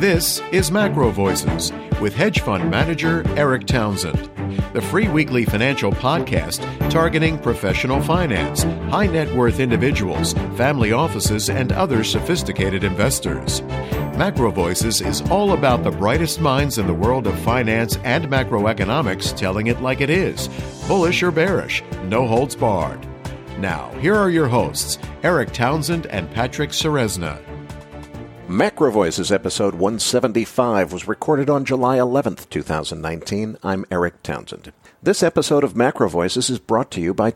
This is Macro Voices with hedge fund manager Eric Townsend, the free weekly financial podcast targeting professional finance, high net worth individuals, family offices, and other sophisticated investors. Macro Voices is all about the brightest minds in the world of finance and macroeconomics telling it like it is, bullish or bearish, no holds barred. Now, here are your hosts, Eric Townsend and Patrick Ceresna. Macro Voices episode 175 was recorded on July 11th, 2019. I'm Eric Townsend. This episode of Macro Voices is brought to you by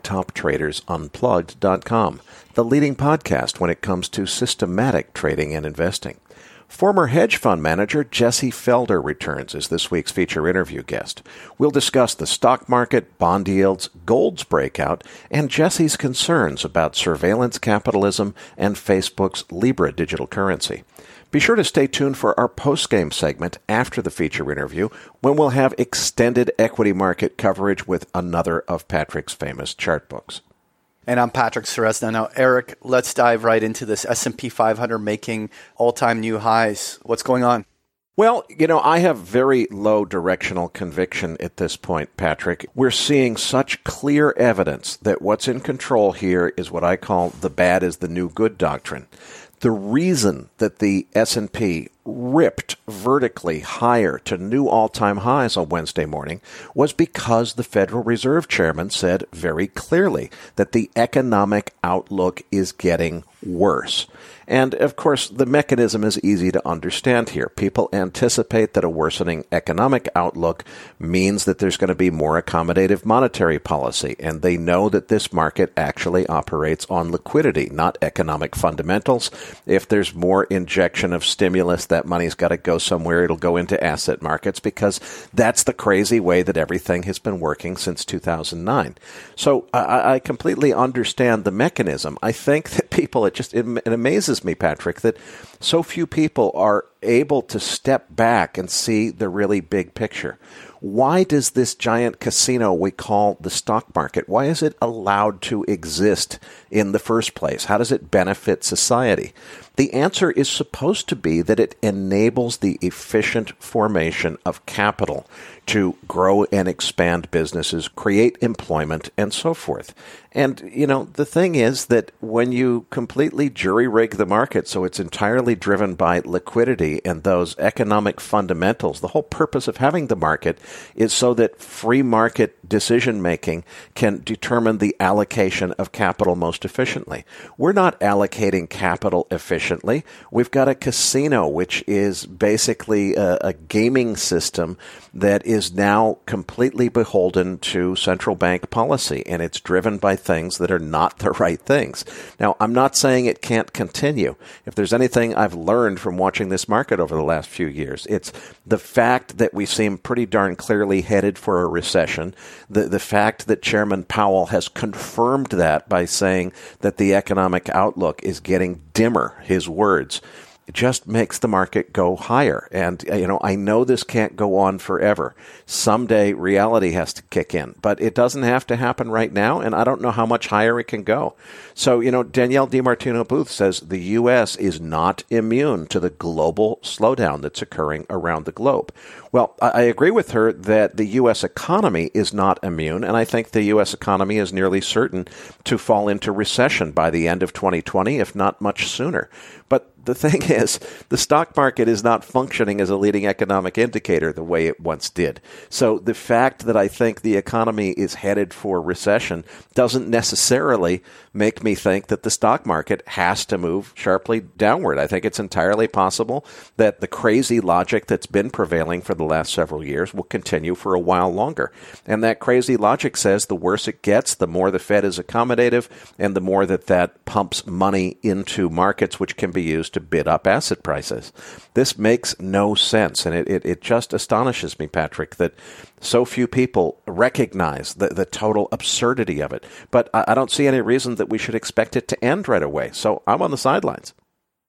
TopTradersUnplugged.com, the leading podcast when it comes to systematic trading and investing. Former hedge fund manager Jesse Felder returns as this week's feature interview guest. We'll discuss the stock market, bond yields, gold's breakout, and Jesse's concerns about surveillance capitalism and Facebook's Libra digital currency. Be sure to stay tuned for our post-game segment after the feature interview, when we'll have extended equity market coverage with another of Patrick's famous chart books. And I'm Patrick Ceresna. Now, Eric, let's dive right into this S&P 500 making all-time new highs. What's going on? Well, I have very low directional conviction at this point, Patrick. We're seeing such clear evidence that what's in control here is what I call the bad is the new good doctrine. The reason that the S&P ripped vertically higher to new all-time highs on Wednesday morning was because the Federal Reserve Chairman said very clearly that the economic outlook is getting worse. And, of course, the mechanism is easy to understand here. People anticipate that a worsening economic outlook means that there's going to be more accommodative monetary policy, and they know that this market actually operates on liquidity, not economic fundamentals. If there's more injection of stimulus, that money's got to go somewhere. It'll go into asset markets because that's the crazy way that everything has been working since 2009. So I completely understand the mechanism. I think that people, it amazes me, Patrick, that so few people are able to step back and see the really big picture. Why does this giant casino we call the stock market, why is it allowed to exist in the first place? How does it benefit society? The answer is supposed to be that it enables the efficient formation of capital to grow and expand businesses, create employment, and so forth. And, the thing is that when you completely jury-rig the market so it's entirely driven by liquidity and those economic fundamentals, the whole purpose of having the market is so that free market decision-making can determine the allocation of capital most efficiently. We're not allocating capital efficiently. We've got a casino, which is basically a gaming system that is now completely beholden to central bank policy, and it's driven by things that are not the right things. Now, I'm not saying it can't continue. If there's anything I've learned from watching this market over the last few years, it's the fact that we seem pretty darn clearly headed for a recession, the fact that Chairman Powell has confirmed that by saying that the economic outlook is getting dimmer, his words. It just makes the market go higher. And, I know this can't go on forever. Someday reality has to kick in, but it doesn't have to happen right now, and I don't know how much higher it can go. So, Danielle DiMartino Booth says the U.S. is not immune to the global slowdown that's occurring around the globe. Well, I agree with her that the U.S. economy is not immune, and I think the U.S. economy is nearly certain to fall into recession by the end of 2020, if not much sooner. But the thing is, the stock market is not functioning as a leading economic indicator the way it once did. So the fact that I think the economy is headed for recession doesn't necessarily make me think that the stock market has to move sharply downward. I think it's entirely possible that the crazy logic that's been prevailing for the last several years will continue for a while longer. And that crazy logic says the worse it gets, the more the Fed is accommodative, and the more that pumps money into markets which can be used to bid up asset prices. This makes no sense, and it just astonishes me, Patrick, that so few people recognize the total absurdity of it. But I don't see any reason that we should expect it to end right away, so I'm on the sidelines.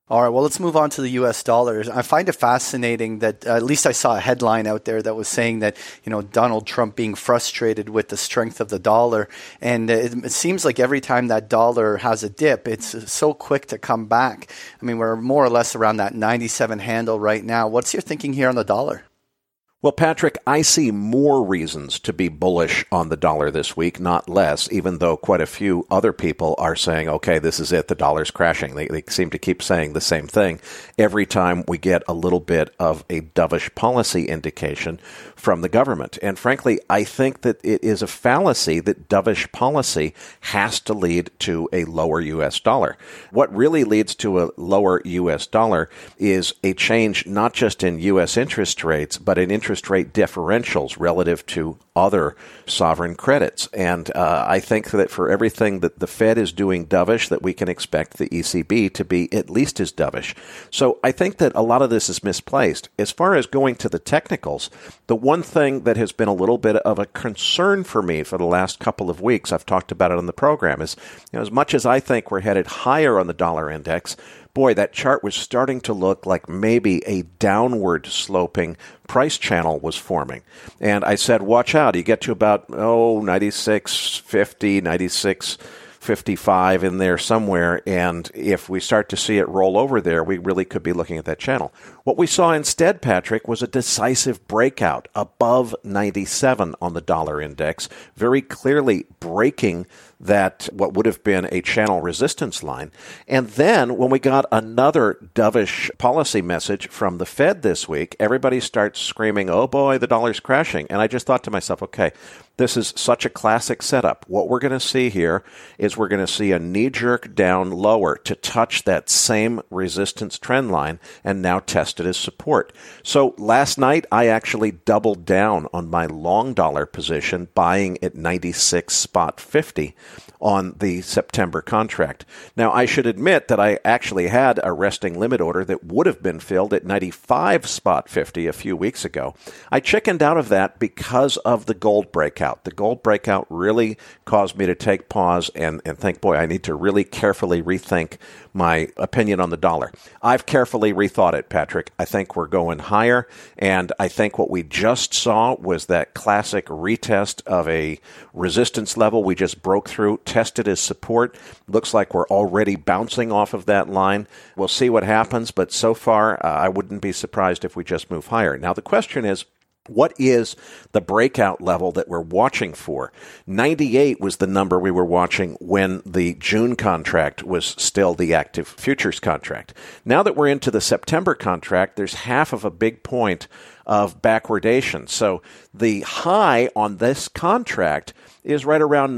All right, well, let's move on to the U.S. dollars. I find it fascinating that at least I saw a headline out there that was saying that, Donald Trump being frustrated with the strength of the dollar. And it seems like every time that dollar has a dip, it's so quick to come back. I mean, we're more or less around that 97 handle right now. What's your thinking here on the dollar? Well, Patrick, I see more reasons to be bullish on the dollar this week, not less, even though quite a few other people are saying, okay, this is it, the dollar's crashing. They seem to keep saying the same thing every time we get a little bit of a dovish policy indication from the government. And frankly, I think that it is a fallacy that dovish policy has to lead to a lower U.S. dollar. What really leads to a lower U.S. dollar is a change not just in U.S. interest rates, but in interest rate differentials relative to other sovereign credits. And I think that for everything that the Fed is doing dovish, that we can expect the ECB to be at least as dovish. So I think that a lot of this is misplaced. As far as going to the technicals, the one thing that has been a little bit of a concern for me for the last couple of weeks, I've talked about it on the program, is as much as I think we're headed higher on the dollar index, boy, that chart was starting to look like maybe a downward sloping price channel was forming. And I said, watch out. You get to about, 96.50, 96.55 in there somewhere. And if we start to see it roll over there, we really could be looking at that channel. What we saw instead, Patrick, was a decisive breakout above 97 on the dollar index, very clearly breaking that what would have been a channel resistance line. And then when we got another dovish policy message from the Fed this week, everybody starts screaming, oh boy, the dollar's crashing. And I just thought to myself, okay, this is such a classic setup. What we're going to see here is we're going to see a knee-jerk down lower to touch that same resistance trend line and now test it as support. So last night, I actually doubled down on my long dollar position, buying at 96.50 on the September contract. Now, I should admit that I actually had a resting limit order that would have been filled at 95.50 a few weeks ago. I chickened out of that because of the gold breakout. The gold breakout really caused me to take pause and think, boy, I need to really carefully rethink my opinion on the dollar. I've carefully rethought it, Patrick. I think we're going higher, and I think what we just saw was that classic retest of a resistance level we just broke through, tested as support. Looks like we're already bouncing off of that line. We'll see what happens, but so far, I wouldn't be surprised if we just move higher. Now, the question is, what is the breakout level that we're watching for? 98 was the number we were watching when the June contract was still the active futures contract. Now that we're into the September contract, there's half of a big point of backwardation. So the high on this contract is right around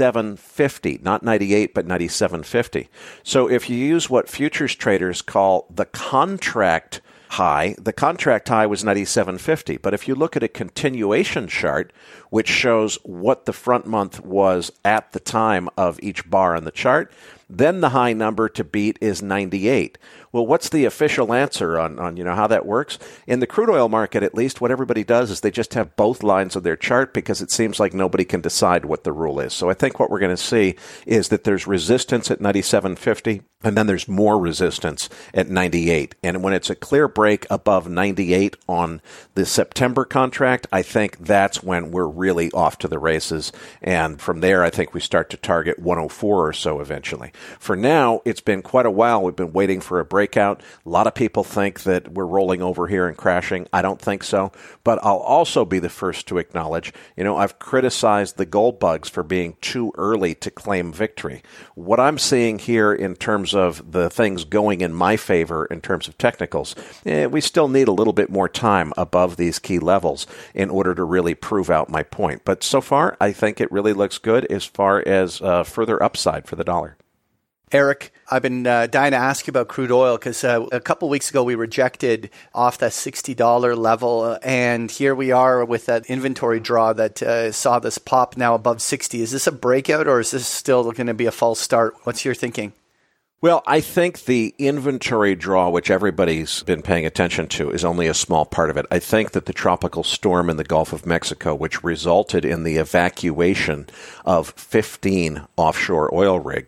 97.50, not 98, but 97.50. So if you use what futures traders call the contract high, the contract high was 97.50. But if you look at a continuation chart, which shows what the front month was at the time of each bar on the chart, then the high number to beat is 98. Well, what's the official answer on how that works? In the crude oil market, at least, what everybody does is they just have both lines of their chart because it seems like nobody can decide what the rule is. So I think what we're going to see is that there's resistance at 97.50, and then there's more resistance at 98. And when it's a clear break above 98 on the September contract, I think that's when we're really off to the races. And from there, I think we start to target 104 or so eventually. For now, it's been quite a while. We've been waiting for a breakout. A lot of people think that we're rolling over here and crashing. I don't think so. But I'll also be the first to acknowledge, I've criticized the gold bugs for being too early to claim victory. What I'm seeing here in terms of the things going in my favor in terms of technicals, we still need a little bit more time above these key levels in order to really prove out my point. But so far, I think it really looks good as far as further upside for the dollar. Eric, I've been dying to ask you about crude oil because a couple of weeks ago we rejected off that $60 level, and here we are with that inventory draw that saw this pop now above 60. Is this a breakout or is this still going to be a false start? What's your thinking? Well, I think the inventory draw, which everybody's been paying attention to, is only a small part of it. I think that the tropical storm in the Gulf of Mexico, which resulted in the evacuation of 15 offshore oil rigs,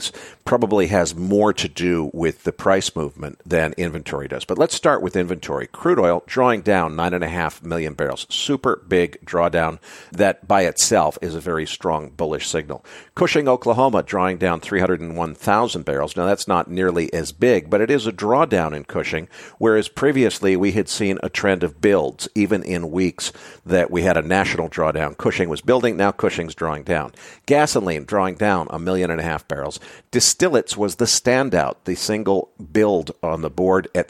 probably has more to do with the price movement than inventory does. But let's start with inventory. Crude oil drawing down 9.5 million barrels. Super big drawdown that by itself is a very strong bullish signal. Cushing, Oklahoma drawing down 301,000 barrels. Now that's not nearly as big, but it is a drawdown in Cushing, whereas previously we had seen a trend of builds, even in weeks that we had a national drawdown. Cushing was building, now Cushing's drawing down. Gasoline drawing down 1.5 million barrels. Distillates was the standout, the single build on the board at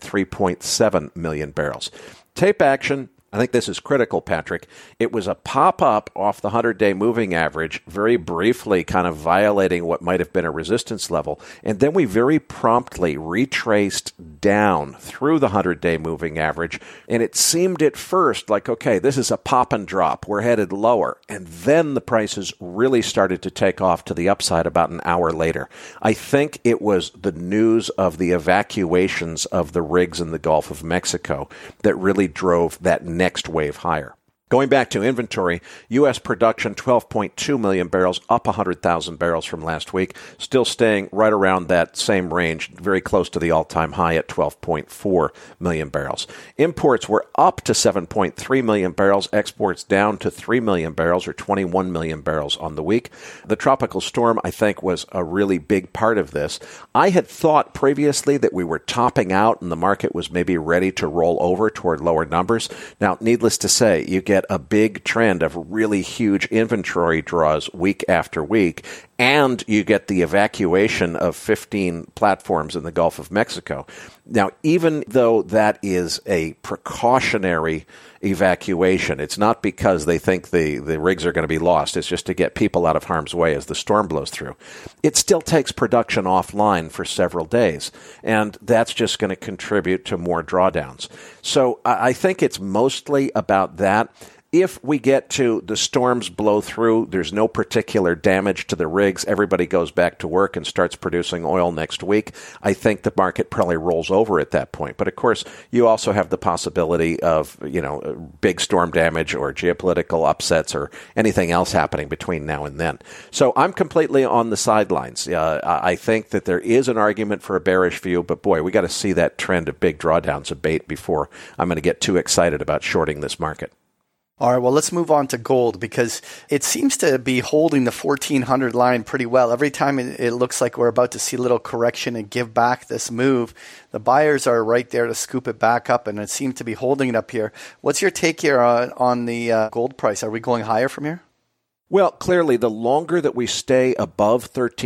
3.7 million barrels. Tape action, I think this is critical, Patrick. It was a pop-up off the 100-day moving average, very briefly kind of violating what might have been a resistance level, and then we very promptly retraced down through the 100-day moving average, and it seemed at first like, okay, this is a pop and drop. We're headed lower, and then the prices really started to take off to the upside about an hour later. I think it was the news of the evacuations of the rigs in the Gulf of Mexico that really drove that next wave higher. Going back to inventory, U.S. production 12.2 million barrels, up 100,000 barrels from last week, still staying right around that same range, very close to the all-time high at 12.4 million barrels. Imports were up to 7.3 million barrels, exports down to 3 million barrels, or 21 million barrels on the week. The tropical storm, I think, was a really big part of this. I had thought previously that we were topping out and the market was maybe ready to roll over toward lower numbers. Now, needless to say, you get a big trend of really huge inventory draws week after week, and you get the evacuation of 15 platforms in the Gulf of Mexico. Now, even though that is a precautionary evacuation, it's not because they think the rigs are going to be lost. It's just to get people out of harm's way as the storm blows through. It still takes production offline for several days, and that's just going to contribute to more drawdowns. So I think it's mostly about that. If we get to the storms blow through, there's no particular damage to the rigs, everybody goes back to work and starts producing oil next week, I think the market probably rolls over at that point. But of course, you also have the possibility of, big storm damage or geopolitical upsets or anything else happening between now and then. So I'm completely on the sidelines. I think that there is an argument for a bearish view, but boy, we got to see that trend of big drawdowns abate before I'm going to get too excited about shorting this market. All right, well, let's move on to gold because it seems to be holding the 1400 line pretty well. Every time it looks like we're about to see a little correction and give back this move, the buyers are right there to scoop it back up, and it seems to be holding it up here. What's your take here on the gold price? Are we going higher from here? Well, clearly, the longer that we stay above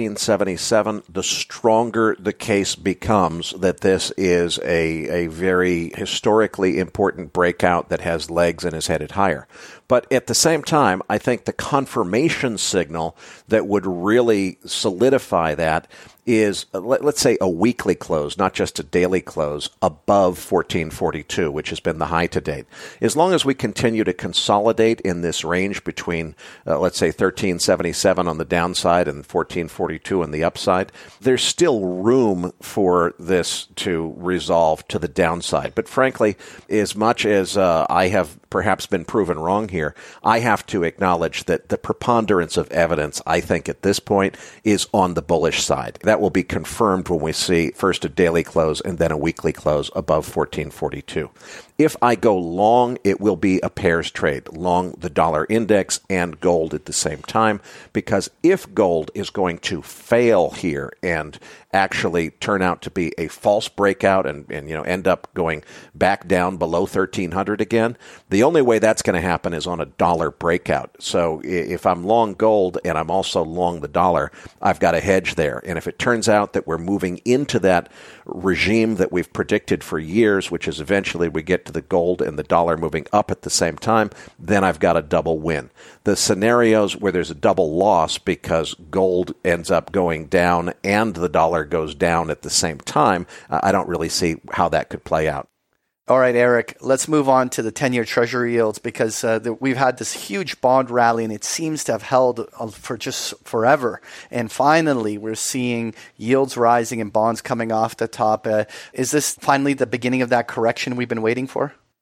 1377, the stronger the case becomes that this is a very historically important breakout that has legs and is headed higher. But at the same time, I think the confirmation signal that would really solidify that is, let's say, a weekly close, not just a daily close, above 1442, which has been the high to date. As long as we continue to consolidate in this range between, let's say, 1377 on the downside and 1442 on the upside, there's still room for this to resolve to the downside. But frankly, as much as I have perhaps been proven wrong here, I have to acknowledge that the preponderance of evidence, I think, at this point is on the bullish side. That will be confirmed when we see first a daily close and then a weekly close above 1442. If I go long, it will be a pairs trade, long the dollar index and gold at the same time, because if gold is going to fail here and actually turn out to be a false breakout and end up going back down below 1300 again, the only way that's going to happen is on a dollar breakout. So if I'm long gold and I'm also long the dollar, I've got a hedge there. And if it turns out that we're moving into that regime that we've predicted for years, which is eventually we get to the gold and the dollar moving up at the same time, then I've got a double win. The scenarios where there's a double loss because gold ends up going down and the dollar goes down at the same time, I don't really see how that could play out. All right, Eric, let's move on to the 10-year Treasury yields because we've had this huge bond rally and it seems to have held for just forever. And finally, we're seeing yields rising and bonds coming off the top. Is this finally the beginning of that correction we've been waiting for?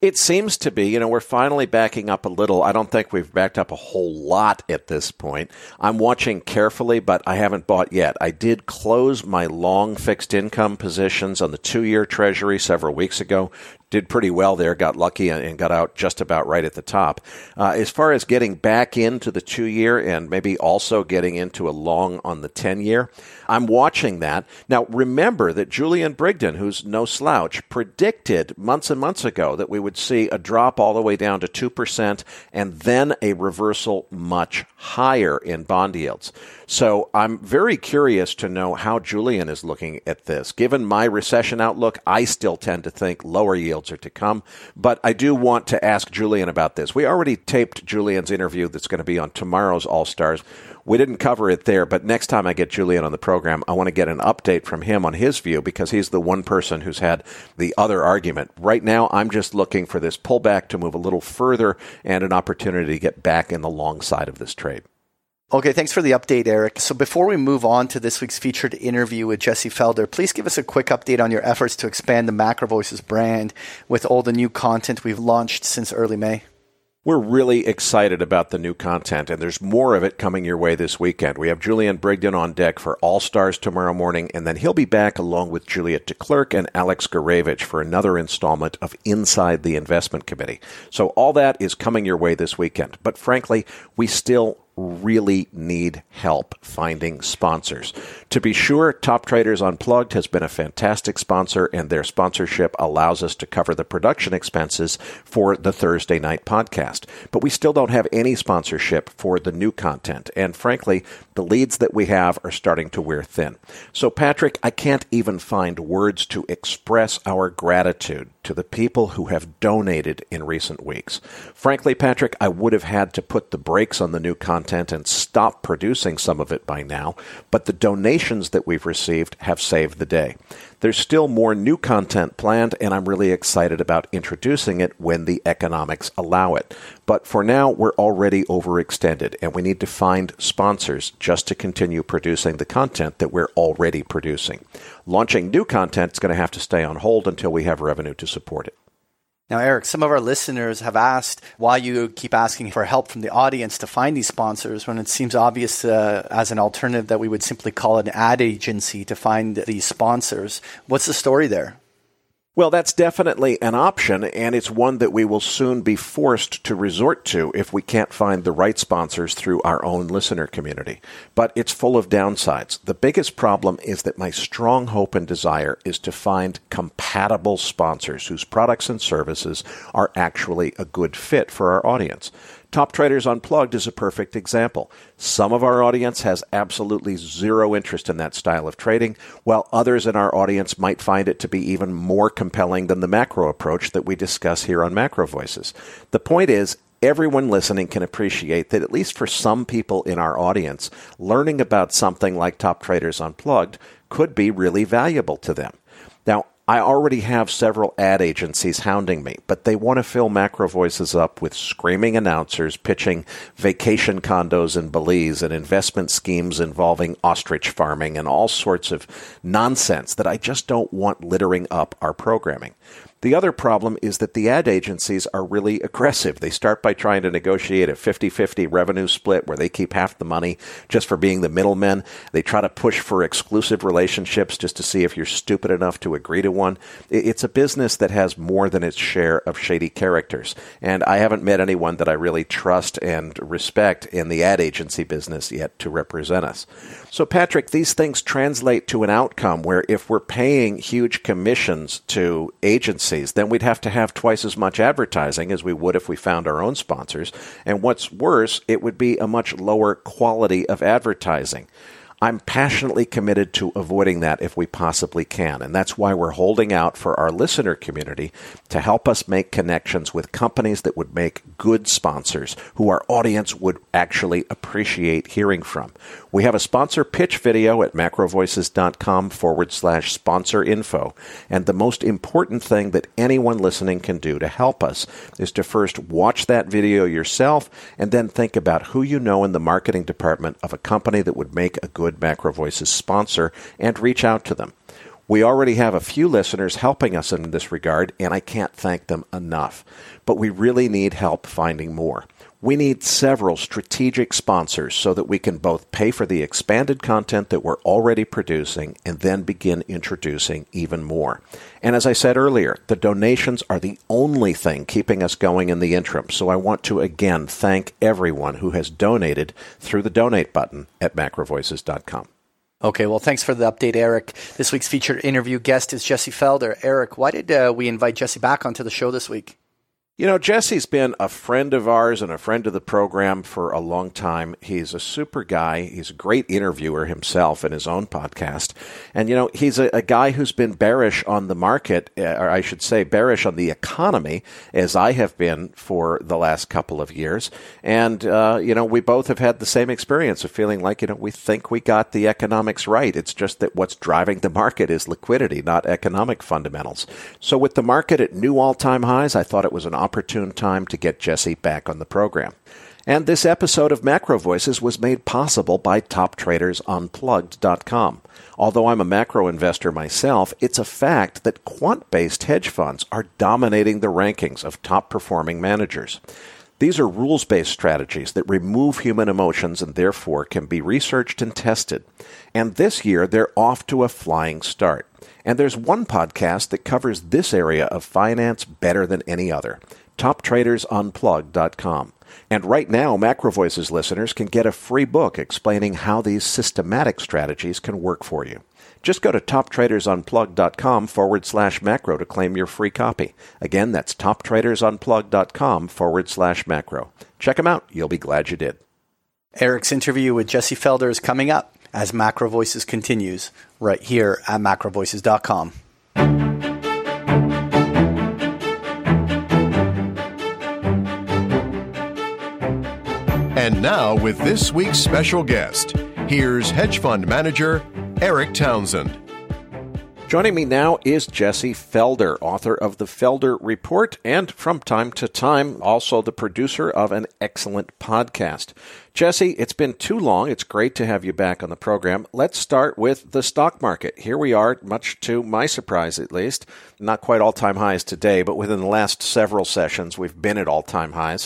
It seems to be. We're finally backing up a little. I don't think we've backed up a whole lot at this point. I'm watching carefully, but I haven't bought yet. I did close my long fixed income positions on the 2-year Treasury several weeks ago. Did pretty well there, got lucky and got out just about right at the top. As far as getting back into the 2-year and maybe also getting into a long on the 10-year, I'm watching that. Now, remember that Julian Brigden, who's no slouch, predicted months and months ago that we would see a drop all the way down to 2% and then a reversal much higher in bond yields. So I'm very curious to know how Julian is looking at this. Given my recession outlook, I still tend to think lower yields are to come, but I do want to ask Julian about this. We already taped Julian's interview that's going to be on tomorrow's All-Stars. We didn't cover it there, but next time I get Julian on the program, I want to get an update from him on his view because he's the one person who's had the other argument. Right now, I'm just looking for this pullback to move a little further and an opportunity to get back in the long side of this trade. Okay, thanks for the update, Eric. So before we move on to this week's featured interview with Jesse Felder, please give us a quick update on your efforts to expand the Macro Voices brand with all the new content we've launched since early May. We're really excited about the new content, and there's more of it coming your way this weekend. We have Julian Brigden on deck for All Stars tomorrow morning, and then he'll be back along with Juliet DeClercq and Alex Gurevich for another installment of Inside the Investment Committee. So all that is coming your way this weekend. But frankly, we still really need help finding sponsors. To be sure, Top Traders Unplugged has been a fantastic sponsor, and their sponsorship allows us to cover the production expenses for the Thursday night podcast. But we still don't have any sponsorship for the new content, and frankly, the leads that we have are starting to wear thin. So, Patrick, I can't even find words to express our gratitude to the people who have donated in recent weeks. Frankly, Patrick, I would have had to put the brakes on the new content and stop producing some of it by now, but the donations that we've received have saved the day. There's still more new content planned, and I'm really excited about introducing it when the economics allow it. But for now, we're already overextended, and we need to find sponsors just to continue producing the content that we're already producing. Launching new content is going to have to stay on hold until we have revenue to support it. Now, Eric, some of our listeners have asked why you keep asking for help from the audience to find these sponsors when it seems obvious as an alternative that we would simply call an ad agency to find these sponsors. What's the story there? Well, that's definitely an option, and it's one that we will soon be forced to resort to if we can't find the right sponsors through our own listener community. But it's full of downsides. The biggest problem is that my strong hope and desire is to find compatible sponsors whose products and services are actually a good fit for our audience. Top Traders Unplugged is a perfect example. Some of our audience has absolutely zero interest in that style of trading, while others in our audience might find it to be even more compelling than the macro approach that we discuss here on Macro Voices. The point is, everyone listening can appreciate that at least for some people in our audience, learning about something like Top Traders Unplugged could be really valuable to them. Now, I already have several ad agencies hounding me, but they want to fill Macro Voices up with screaming announcers pitching vacation condos in Belize and investment schemes involving ostrich farming and all sorts of nonsense that I just don't want littering up our programming. The other problem is that the ad agencies are really aggressive. They start by trying to negotiate a 50-50 revenue split where they keep half the money just for being the middlemen. They try to push for exclusive relationships just to see if you're stupid enough to agree to one. It's a business that has more than its share of shady characters. And I haven't met anyone that I really trust and respect in the ad agency business yet to represent us. So, Patrick, these things translate to an outcome where if we're paying huge commissions to agencies, then we'd have to have twice as much advertising as we would if we found our own sponsors. And what's worse, it would be a much lower quality of advertising. I'm passionately committed to avoiding that if we possibly can, and that's why we're holding out for our listener community to help us make connections with companies that would make good sponsors who our audience would actually appreciate hearing from. We have a sponsor pitch video at macrovoices.com/sponsor info, and the most important thing that anyone listening can do to help us is to first watch that video yourself and then think about who you know in the marketing department of a company that would make a good Macro Voices sponsor and reach out to them. We already have a few listeners helping us in this regard, and I can't thank them enough. But we really need help finding more. We need several strategic sponsors so that we can both pay for the expanded content that we're already producing and then begin introducing even more. And as I said earlier, the donations are the only thing keeping us going in the interim. So I want to again thank everyone who has donated through the donate button at macrovoices.com. Okay, well, thanks for the update, Eric. This week's featured interview guest is Jesse Felder. Eric, why did we invite Jesse back onto the show this week? You know, Jesse's been a friend of ours and a friend of the program for a long time. He's a super guy. He's a great interviewer himself in his own podcast. And, you know, he's a guy who's been bearish on the market, or I should say bearish on the economy, as I have been for the last couple of years. And, you know, we both have had the same experience of feeling like, you know, we think we got the economics right. It's just that what's driving the market is liquidity, not economic fundamentals. So with the market at new all-time highs, I thought it was an opportune time to get Jesse back on the program. And this episode of Macro Voices was made possible by TopTradersUnplugged.com. Although I'm a macro investor myself, it's a fact that quant-based hedge funds are dominating the rankings of top-performing managers. These are rules-based strategies that remove human emotions and therefore can be researched and tested. And this year, they're off to a flying start. And there's one podcast that covers this area of finance better than any other, TopTradersUnplugged.com. And right now, Macro Voices listeners can get a free book explaining how these systematic strategies can work for you. Just go to TopTradersUnplugged.com/macro to claim your free copy. Again, that's TopTradersUnplugged.com/macro. Check them out. You'll be glad you did. Eric's interview with Jesse Felder is coming up as Macro Voices continues right here at macrovoices.com. And now with this week's special guest, here's hedge fund manager Eric Townsend. Joining me now is Jesse Felder, author of the Felder Report, and from time to time, also the producer of an excellent podcast. Jesse, it's been too long. It's great to have you back on the program. Let's start with the stock market. Here we are, much to my surprise at least, not quite all-time highs today, but within the last several sessions, we've been at all-time highs.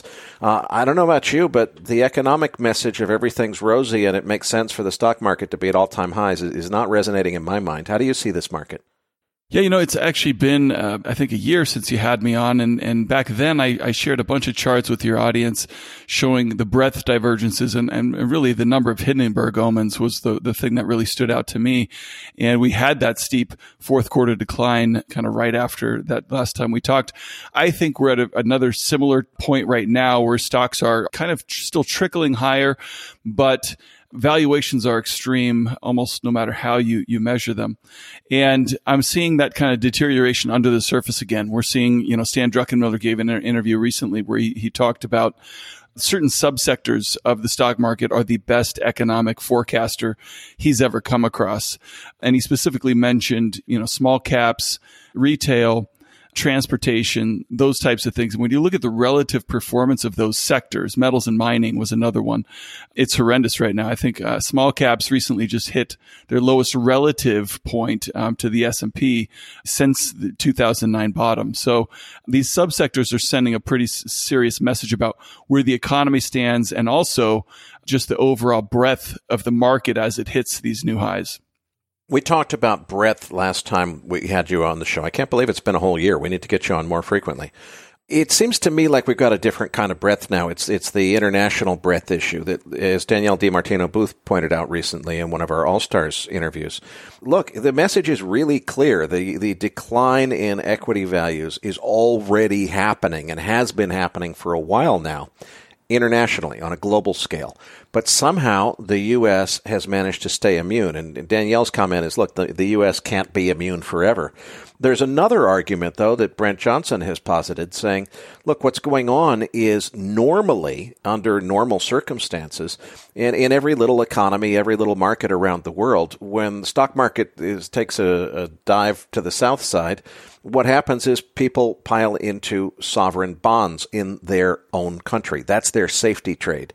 I don't know about you, but the economic message of everything's rosy and it makes sense for the stock market to be at all-time highs is not resonating in my mind. How do you see this market? Yeah, you know, it's actually been, I think, a year since you had me on. And back then, I shared a bunch of charts with your audience showing the breadth divergences and really the number of Hindenburg omens was the thing that really stood out to me. And we had that steep fourth quarter decline kind of right after that last time we talked. I think we're at another similar point right now where stocks are kind of still trickling higher, but valuations are extreme almost no matter how you measure them. And I'm seeing that kind of deterioration under the surface again. We're seeing, you know, Stan Druckenmiller gave an interview recently where he talked about certain subsectors of the stock market are the best economic forecaster he's ever come across. And he specifically mentioned, you know, small caps, retail, transportation, those types of things. And when you look at the relative performance of those sectors, metals and mining was another one. It's horrendous right now. I think small caps recently just hit their lowest relative point to the S&P since the 2009 bottom. So these subsectors are sending a pretty serious message about where the economy stands and also just the overall breadth of the market as it hits these new highs. We talked about breadth last time we had you on the show. I can't believe it's been a whole year. We need to get you on more frequently. It seems to me like we've got a different kind of breadth now. It's the international breadth issue that, as Danielle DiMartino Booth pointed out recently in one of our All-Stars interviews. Look, the message is really clear. The decline in equity values is already happening and has been happening for a while now, internationally on a global scale. But somehow the U.S. has managed to stay immune. And Danielle's comment is, look, the U.S. can't be immune forever. There's another argument, though, that Brent Johnson has posited, saying, look, what's going on is normally, under normal circumstances, in every little economy, every little market around the world, when the stock market takes a dive to the south side, what happens is people pile into sovereign bonds in their own country. That's their safety trade.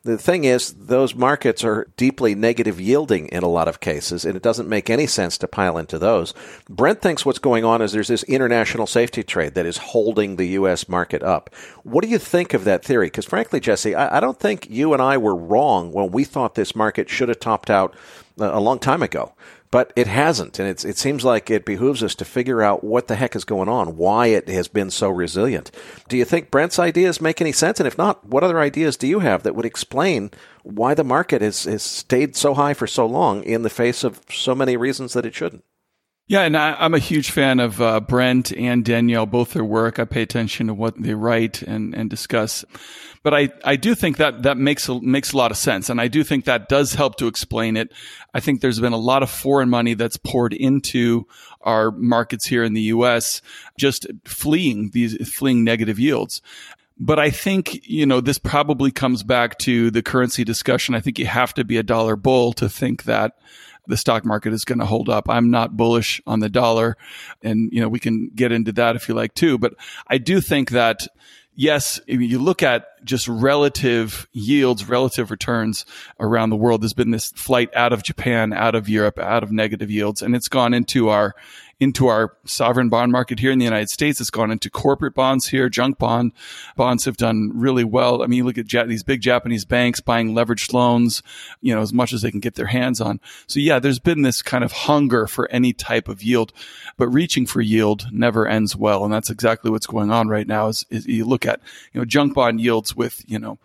The thing is, those markets are deeply negative yielding in a lot of cases, and it doesn't make any sense to pile into those. Brent thinks what's going on is there's this international safety trade that is holding the U.S. market up. What do you think of that theory? Because frankly, Jesse, I don't think you and I were wrong when we thought this market should have topped out a long time ago. But it hasn't, and it seems like it behooves us to figure out what the heck is going on, why it has been so resilient. Do you think Brent's ideas make any sense? And if not, what other ideas do you have that would explain why the market has stayed so high for so long in the face of so many reasons that it shouldn't? Yeah, and I'm a huge fan of Brent and Danielle, both their work. I pay attention to what they write and discuss. But I do think that makes a lot of sense. And I do think that does help to explain it. I think there's been a lot of foreign money that's poured into our markets here in the U.S., just fleeing negative yields. But I think, this probably comes back to the currency discussion. I think you have to be a dollar bull to think that the stock market is going to hold up. I'm not bullish on the dollar. And, we can get into that if you like too. But I do think that, yes, if you look at just relative yields, relative returns around the world, there's been this flight out of Japan, out of Europe, out of negative yields, and it's gone into our sovereign bond market here in the United States. It's gone into corporate bonds here. Junk bonds have done really well. I mean, you look at these big Japanese banks buying leveraged loans, as much as they can get their hands on. So yeah, there's been this kind of hunger for any type of yield, but reaching for yield never ends well. And that's exactly what's going on right now is you look at, junk bond yields with,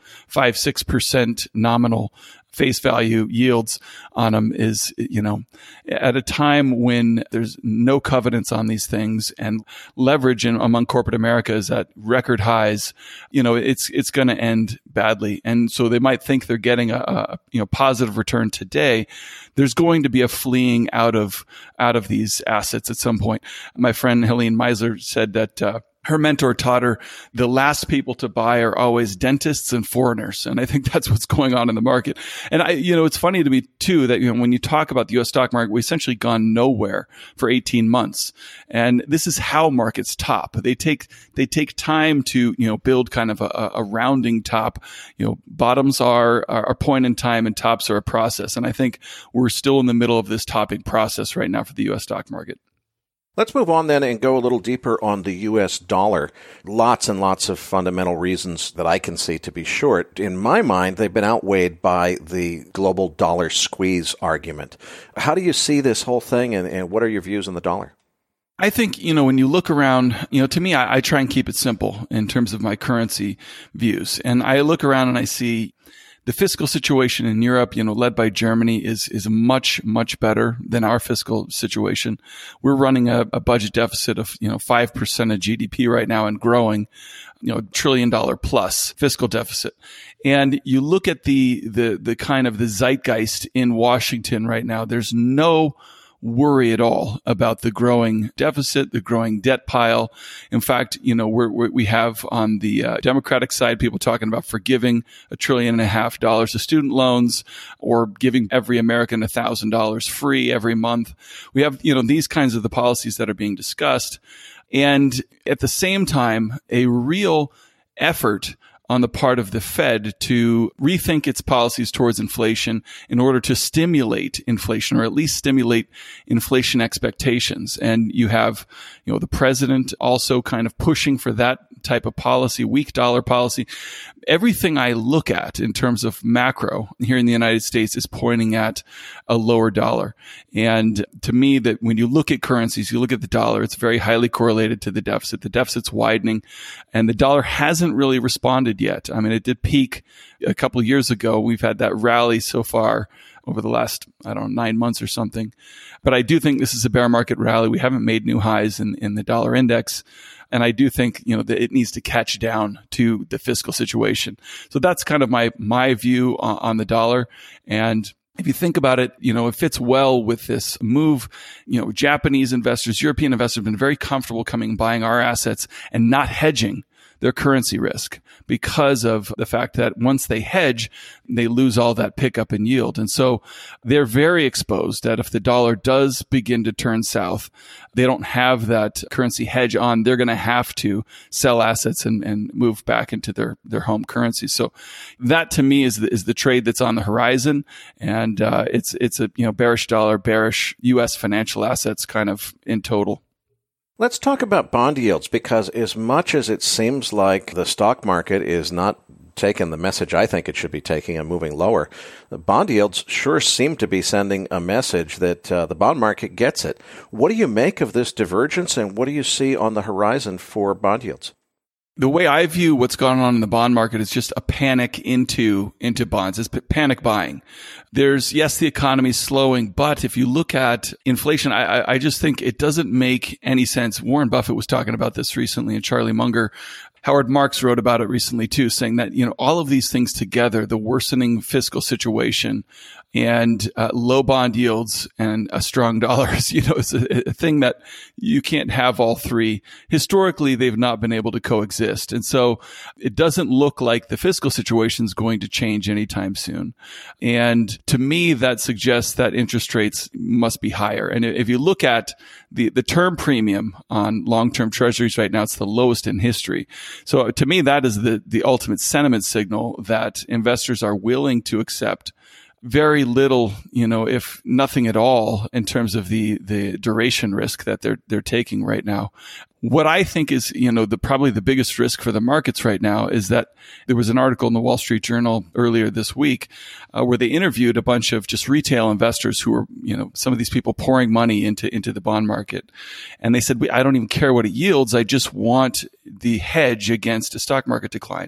5-6% nominal face value yields on them is, at a time when there's no covenants on these things and leverage among corporate America is at record highs, it's going to end badly. And so they might think they're getting a positive return today. There's going to be a fleeing out of these assets at some point. My friend Helene Meisler said that, her mentor taught her the last people to buy are always dentists and foreigners. And I think that's what's going on in the market. And it's funny to me too that, when you talk about the U.S. stock market, we essentially gone nowhere for 18 months. And this is how markets top. They take time to, build kind of a rounding top. Bottoms are a point in time and tops are a process. And I think we're still in the middle of this topping process right now for the U.S. stock market. Let's move on then and go a little deeper on the U.S. dollar. Lots and lots of fundamental reasons that I can see to be short. In my mind, they've been outweighed by the global dollar squeeze argument. How do you see this whole thing, and what are your views on the dollar? I think, when you look around, to me, I try and keep it simple in terms of my currency views. And I look around and I see the fiscal situation in Europe, led by Germany is much, much better than our fiscal situation. We're running a budget deficit of, 5% of GDP right now and growing, $1 trillion plus fiscal deficit. And you look at the kind of the zeitgeist in Washington right now, there's no worry at all about the growing deficit, the growing debt pile. In fact, we have on the Democratic side people talking about forgiving $1.5 trillion of student loans or giving every American $1,000 free every month. We have, these kinds of the policies that are being discussed. And at the same time, a real effort on the part of the Fed to rethink its policies towards inflation in order to stimulate inflation, or at least stimulate inflation expectations. And you have, the president also kind of pushing for that type of policy, weak dollar policy. Everything I look at in terms of macro here in the United States is pointing at a lower dollar. And to me, that when you look at currencies, you look at the dollar, it's very highly correlated to the deficit. The deficit's widening and the dollar hasn't really responded yet. I mean, it did peak a couple of years ago. We've had that rally so far over the last, 9 months or something. But I do think this is a bear market rally. We haven't made new highs in the dollar index. And I do think, that it needs to catch down to the fiscal situation. So that's kind of my view on the dollar. And if you think about it, it fits well with this move. Japanese investors, European investors have been very comfortable coming and buying our assets and not hedging their currency risk because of the fact that once they hedge, they lose all that pickup in yield. And so they're very exposed that if the dollar does begin to turn south, they don't have that currency hedge on. They're going to have to sell assets and move back into their home currency. So that to me is the trade that's on the horizon. And it's a bearish dollar, bearish U.S. financial assets kind of in total. Let's talk about bond yields, because as much as it seems like the stock market is not taking the message I think it should be taking and moving lower, the bond yields sure seem to be sending a message that the bond market gets it. What do you make of this divergence, and what do you see on the horizon for bond yields? The way I view what's going on in the bond market is just a panic into bonds. It's panic buying. Yes, the economy's slowing, but if you look at inflation, I just think it doesn't make any sense. Warren Buffett was talking about this recently, and Charlie Munger. Howard Marks wrote about it recently too, saying that, all of these things together, the worsening fiscal situation and low bond yields and a strong dollar, it's a thing that you can't have all three. Historically, they've not been able to coexist. And so it doesn't look like the fiscal situation is going to change anytime soon. And to me, that suggests that interest rates must be higher. And if you look at the term premium on long-term treasuries right now, it's the lowest in history. So to me, that is the ultimate sentiment signal that investors are willing to accept very little, if nothing at all, in terms of the duration risk that they're taking right now. What I think is, probably the biggest risk for the markets right now is that there was an article in the Wall Street Journal earlier this week where they interviewed a bunch of just retail investors who were, some of these people pouring money into the bond market. And they said, I don't even care what it yields. I just want the hedge against a stock market decline.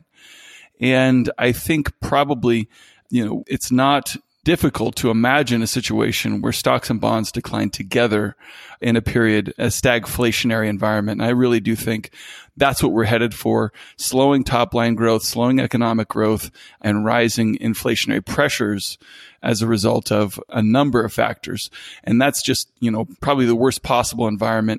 And I think probably, it's not difficult to imagine a situation where stocks and bonds decline together in a period, a stagflationary environment. And I really do think that's what we're headed for: slowing top line growth, slowing economic growth, and rising inflationary pressures as a result of a number of factors. And that's just, probably the worst possible environment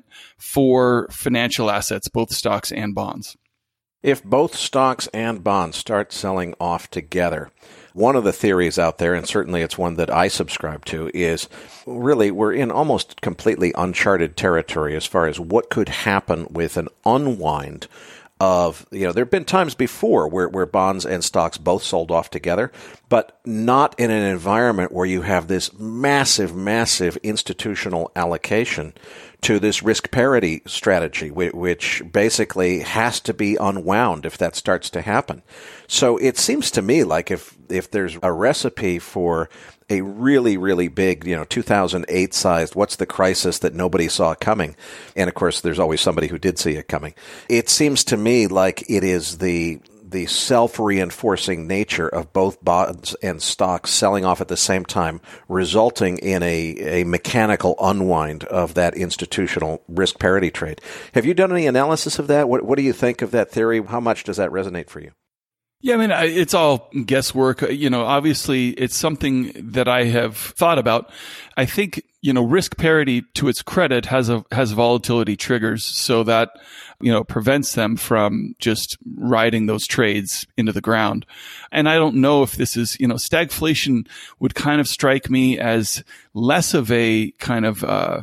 for financial assets, both stocks and bonds. If both stocks and bonds start selling off together, one of the theories out there, and certainly it's one that I subscribe to, is really we're in almost completely uncharted territory as far as what could happen with an unwind of, there have been times before where bonds and stocks both sold off together, but not in an environment where you have this massive, massive institutional allocation to this risk parity strategy, which basically has to be unwound if that starts to happen. So it seems to me like if there's a recipe for a really, really big, 2008 sized, what's the crisis that nobody saw coming? And of course, there's always somebody who did see it coming. It seems to me like it is the self-reinforcing nature of both bonds and stocks selling off at the same time, resulting in a mechanical unwind of that institutional risk parity trade. Have you done any analysis of that? What do you think of that theory? How much does that resonate for you? Yeah, it's all guesswork. Obviously it's something that I have thought about. I think, risk parity, to its credit, has volatility triggers so that, prevents them from just riding those trades into the ground. And I don't know if this is, stagflation would kind of strike me as less of a kind of,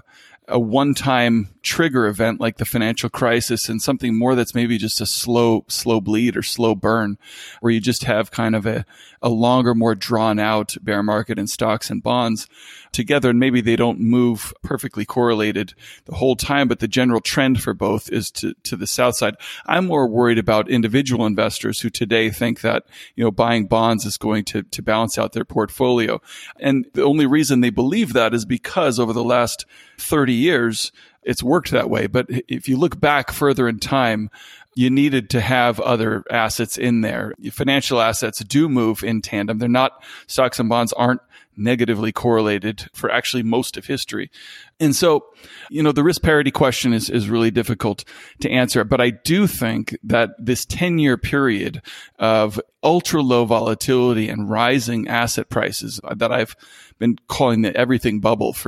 a one-time trigger event like the financial crisis, and something more that's maybe just a slow bleed or slow burn, where you just have kind of a longer, more drawn out bear market in stocks and bonds together. And maybe they don't move perfectly correlated the whole time, but the general trend for both is to the south side. I'm more worried about individual investors who today think that, buying bonds is going to balance out their portfolio. And the only reason they believe that is because over the last 30 years, it's worked that way. But if you look back further in time, you needed to have other assets in there. Financial assets do move in tandem. They're not, stocks and bonds aren't negatively correlated for actually most of history. And so, the risk parity question is really difficult to answer. But I do think that this 10-year period of ultra low volatility and rising asset prices that I've been calling the everything bubble for,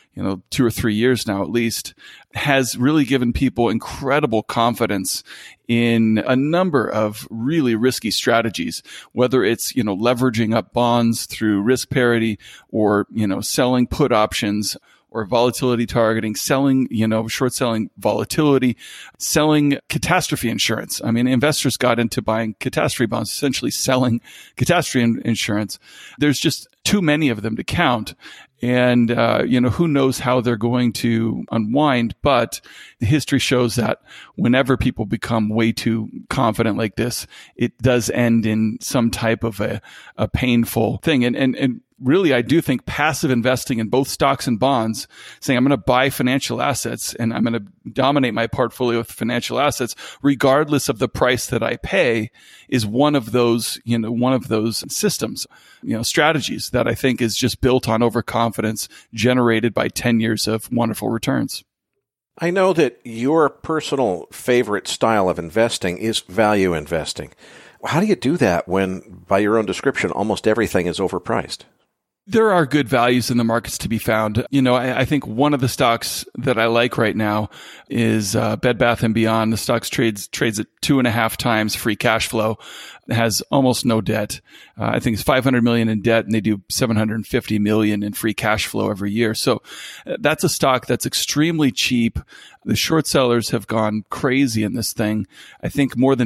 2 or 3 years now at least, has really given people incredible confidence in a number of really risky strategies, whether it's, leveraging up bonds through risk parity or, selling put options or volatility targeting, selling, short selling volatility, selling catastrophe insurance. I mean, investors got into buying catastrophe bonds, essentially selling catastrophe insurance. There's just too many of them to count. And, who knows how they're going to unwind. But the history shows that whenever people become way too confident like this, it does end in some type of a painful thing. And really, I do think passive investing in both stocks and bonds, saying I'm going to buy financial assets and I'm going to dominate my portfolio with financial assets, regardless of the price that I pay, is one of those systems, strategies that I think is just built on overconfidence generated by 10 years of wonderful returns. I know that your personal favorite style of investing is value investing. How do you do that when, by your own description, almost everything is overpriced? There are good values in the markets to be found. I think one of the stocks that I like right now is Bed Bath & Beyond. The stock trades at 2.5 times free cash flow. It has almost no debt. I think it's $500 million in debt, and they do $750 million in free cash flow every year. So that's a stock that's extremely cheap. The short sellers have gone crazy in this thing. I think roughly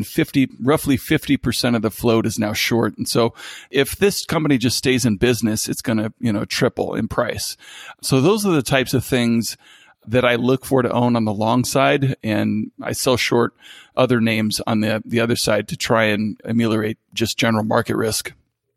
50% of the float is now short. And so if this company just stays in business, it's going to, triple in price. So those are the types of things that I look for to own on the long side, and I sell short other names on the other side to try and ameliorate just general market risk.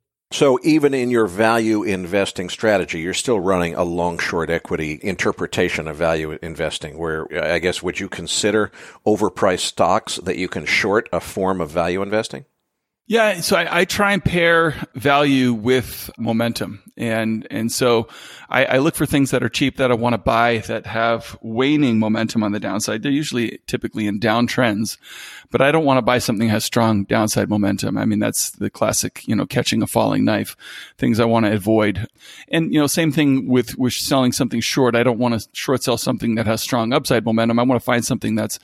So even in your value investing strategy, you're still running a long-short equity interpretation of value investing, where I guess would you consider overpriced stocks that you can short a form of value investing? Yeah, so I try and pair value with momentum. And so I look for things that are cheap that I want to buy that have waning momentum on the downside. They're typically in downtrends, but I don't want to buy something that has strong downside momentum. I mean, that's the classic, catching a falling knife, things I want to avoid. And, same thing with selling something short. I don't want to short sell something that has strong upside momentum. I want to find something that's,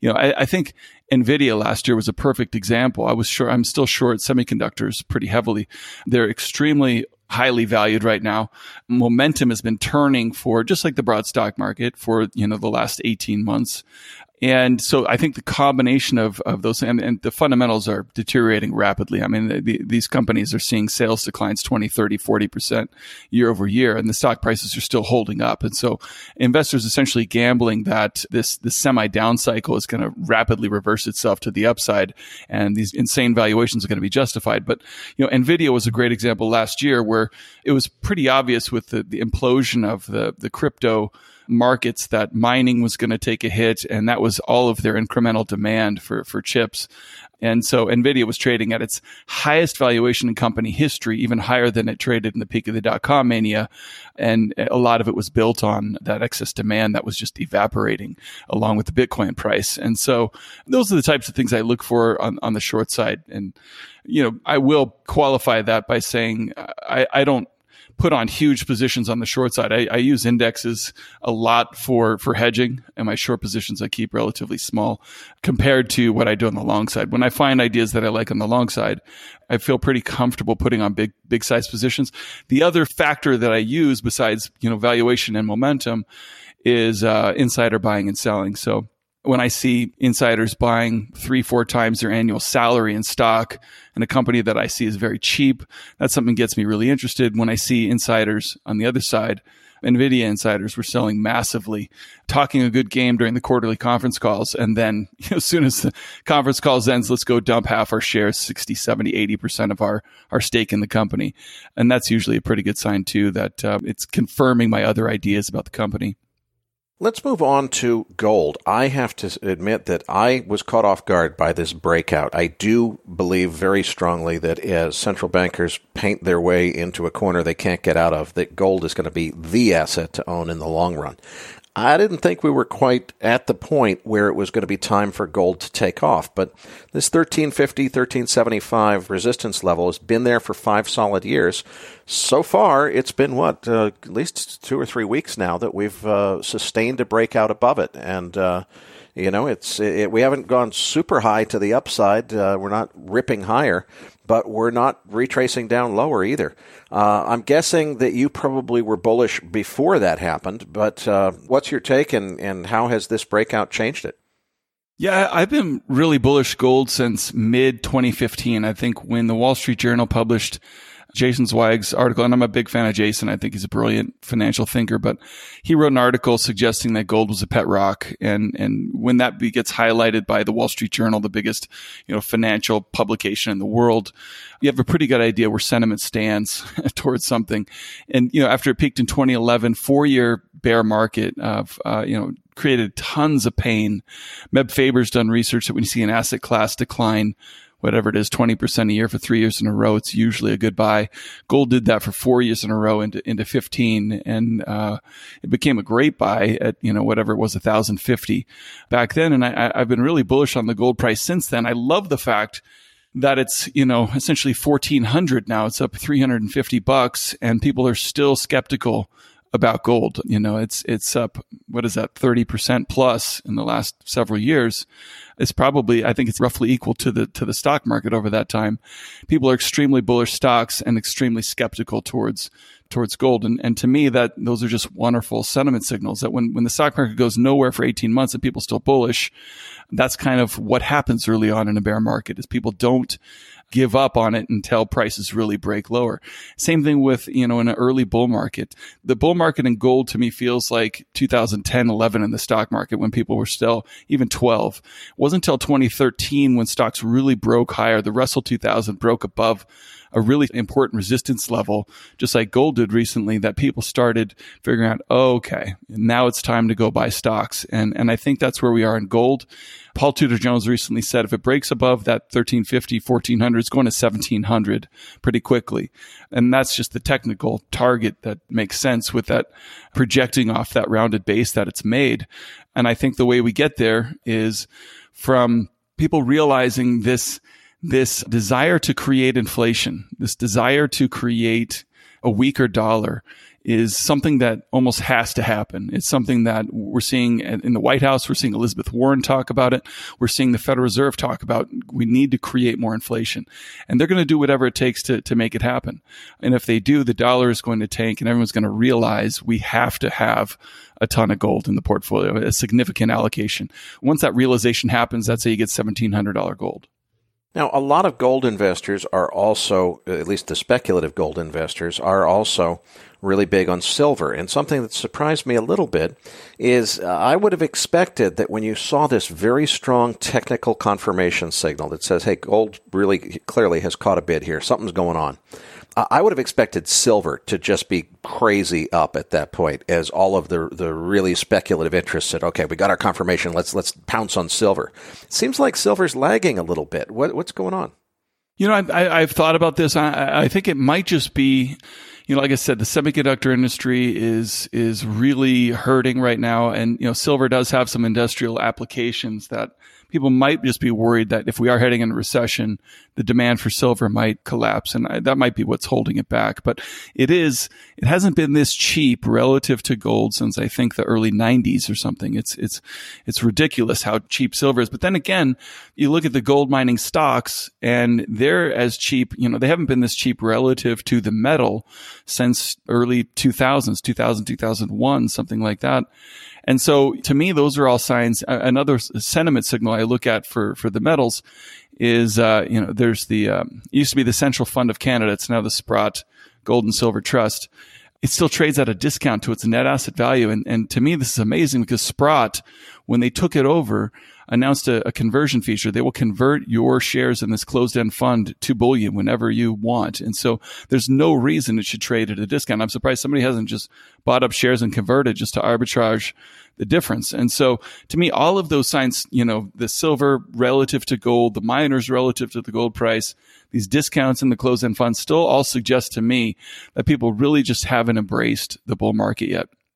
I think NVIDIA last year was a perfect example. I'm still short semiconductors pretty heavily. They're extremely highly valued right now. Momentum has been turning for, just like the broad stock market, for, the last 18 months. And so I think the combination of those, and the fundamentals are deteriorating rapidly. I mean, these companies are seeing sales declines 20, 30, 40% year over year, and the stock prices are still holding up. And so investors essentially gambling that this semi-down cycle is going to rapidly reverse itself to the upside, and these insane valuations are going to be justified. But, NVIDIA was a great example last year where it was pretty obvious with the implosion of the crypto markets that mining was going to take a hit, and that was all of their incremental demand for chips. And so NVIDIA was trading at its highest valuation in company history, even higher than it traded in the peak of the dot-com mania. And a lot of it was built on that excess demand that was just evaporating along with the Bitcoin price. And so those are the types of things I look for on the short side. And, I will qualify that by saying I don't put on huge positions on the short side. I use indexes a lot for hedging, and my short positions I keep relatively small compared to what I do on the long side. When I find ideas that I like on the long side, I feel pretty comfortable putting on big size positions. The other factor that I use besides, valuation and momentum is insider buying and selling. So when I see insiders buying 3-4 times their annual salary in stock and a company that I see is very cheap, that's something that gets me really interested. When I see insiders on the other side, NVIDIA insiders were selling massively, talking a good game during the quarterly conference calls. And then as soon as the conference calls ends, let's go dump half our shares, 60, 70, 80% of our stake in the company. And that's usually a pretty good sign too, that it's confirming my other ideas about the company. Let's move on to gold. I have to admit that I was caught off guard by this breakout. I do believe very strongly that as central bankers paint their way into a corner they can't get out of, that gold is going to be the asset to own in the long run. I didn't think we were quite at the point where it was going to be time for gold to take off, but this 1350, 1375 resistance level has been there for 5 solid years. So far, it's been at least 2 or 3 weeks now that we've sustained a breakout above it, and we haven't gone super high to the upside. We're not ripping higher, but we're not retracing down lower either. I'm guessing that you probably were bullish before that happened, but what's your take, and how has this breakout changed it? Yeah, I've been really bullish gold since mid-2015. I think when the Wall Street Journal published Jason Zweig's article, and I'm a big fan of Jason. I think he's a brilliant financial thinker, but he wrote an article suggesting that gold was a pet rock. And when that gets highlighted by the Wall Street Journal, the biggest, financial publication in the world, you have a pretty good idea where sentiment stands towards something. And, after it peaked in 2011, 4-year bear market of, created tons of pain. Meb Faber's done research that when you see an asset class decline, whatever it is, 20% a year for 3 years in a row, it's usually a good buy. Gold did that for 4 years in a row into 15, and it became a great buy at, whatever it was, 1,050 back then. And I've been really bullish on the gold price since then. I love the fact that it's, essentially 1,400 now. It's up $350, and people are still skeptical about gold. It's up, 30% plus in the last several years. It's probably, I think it's roughly equal to the stock market over that time. People are extremely bullish stocks and extremely skeptical towards gold. And to me, that those are just wonderful sentiment signals that when the stock market goes nowhere for 18 months and people are still bullish, that's kind of what happens early on in a bear market, is people don't give up on it until prices really break lower. Same thing with, in an early bull market. The bull market in gold to me feels like 2010, 11 in the stock market, when people were still even 12. It wasn't until 2013 when stocks really broke higher. The Russell 2000 broke above a really important resistance level, just like gold did recently, that people started figuring out, okay, now it's time to go buy stocks. And I think that's where we are in gold. Paul Tudor Jones recently said if it breaks above that 1,350, 1,400, it's going to 1,700 pretty quickly. And that's just the technical target that makes sense with that projecting off that rounded base that it's made. And I think the way we get there is from people realizing this desire to create inflation, this desire to create a weaker dollar, is something that almost has to happen. It's something that we're seeing in the White House. We're seeing Elizabeth Warren talk about it. We're seeing the Federal Reserve talk about we need to create more inflation. And they're going to do whatever it takes to make it happen. And if they do, the dollar is going to tank, and everyone's going to realize we have to have a ton of gold in the portfolio, a significant allocation. Once that realization happens, that's how you get $1,700 gold. Now, a lot of gold investors are also, at least the speculative gold investors, are also really big on silver. And something that surprised me a little bit is I would have expected that when you saw this very strong technical confirmation signal that says, hey, gold really clearly has caught a bid here, something's going on, I would have expected silver to just be crazy up at that point, as all of the really speculative interests said, okay, we got our confirmation, let's pounce on silver. It seems like silver's lagging a little bit. What's going on? I've thought about this. I think it might just be, like I said, the semiconductor industry is really hurting right now. And, silver does have some industrial applications that people might just be worried that if we are heading into recession, the demand for silver might collapse. And that might be what's holding it back. But it hasn't been this cheap relative to gold since I think the early 90s or something. It's ridiculous how cheap silver is. But then again, you look at the gold mining stocks and they're as cheap, they haven't been this cheap relative to the metal since early 2000s, 2000, 2001, something like that. And so to me, those are all signs. Another sentiment signal I look at for the metals is, there's it used to be the Central Fund of Canada. It's now the Sprott Gold and Silver Trust. It still trades at a discount to its net asset value. And to me, this is amazing because Sprott, when they took it over, announced a conversion feature. They will convert your shares in this closed-end fund to bullion whenever you want. And so there's no reason it should trade at a discount. I'm surprised somebody hasn't just bought up shares and converted just to arbitrage the difference. And so to me, all of those signs, the silver relative to gold, the miners relative to the gold price, these discounts in the closed-end funds still all suggest to me that people really just haven't embraced the bull market yet.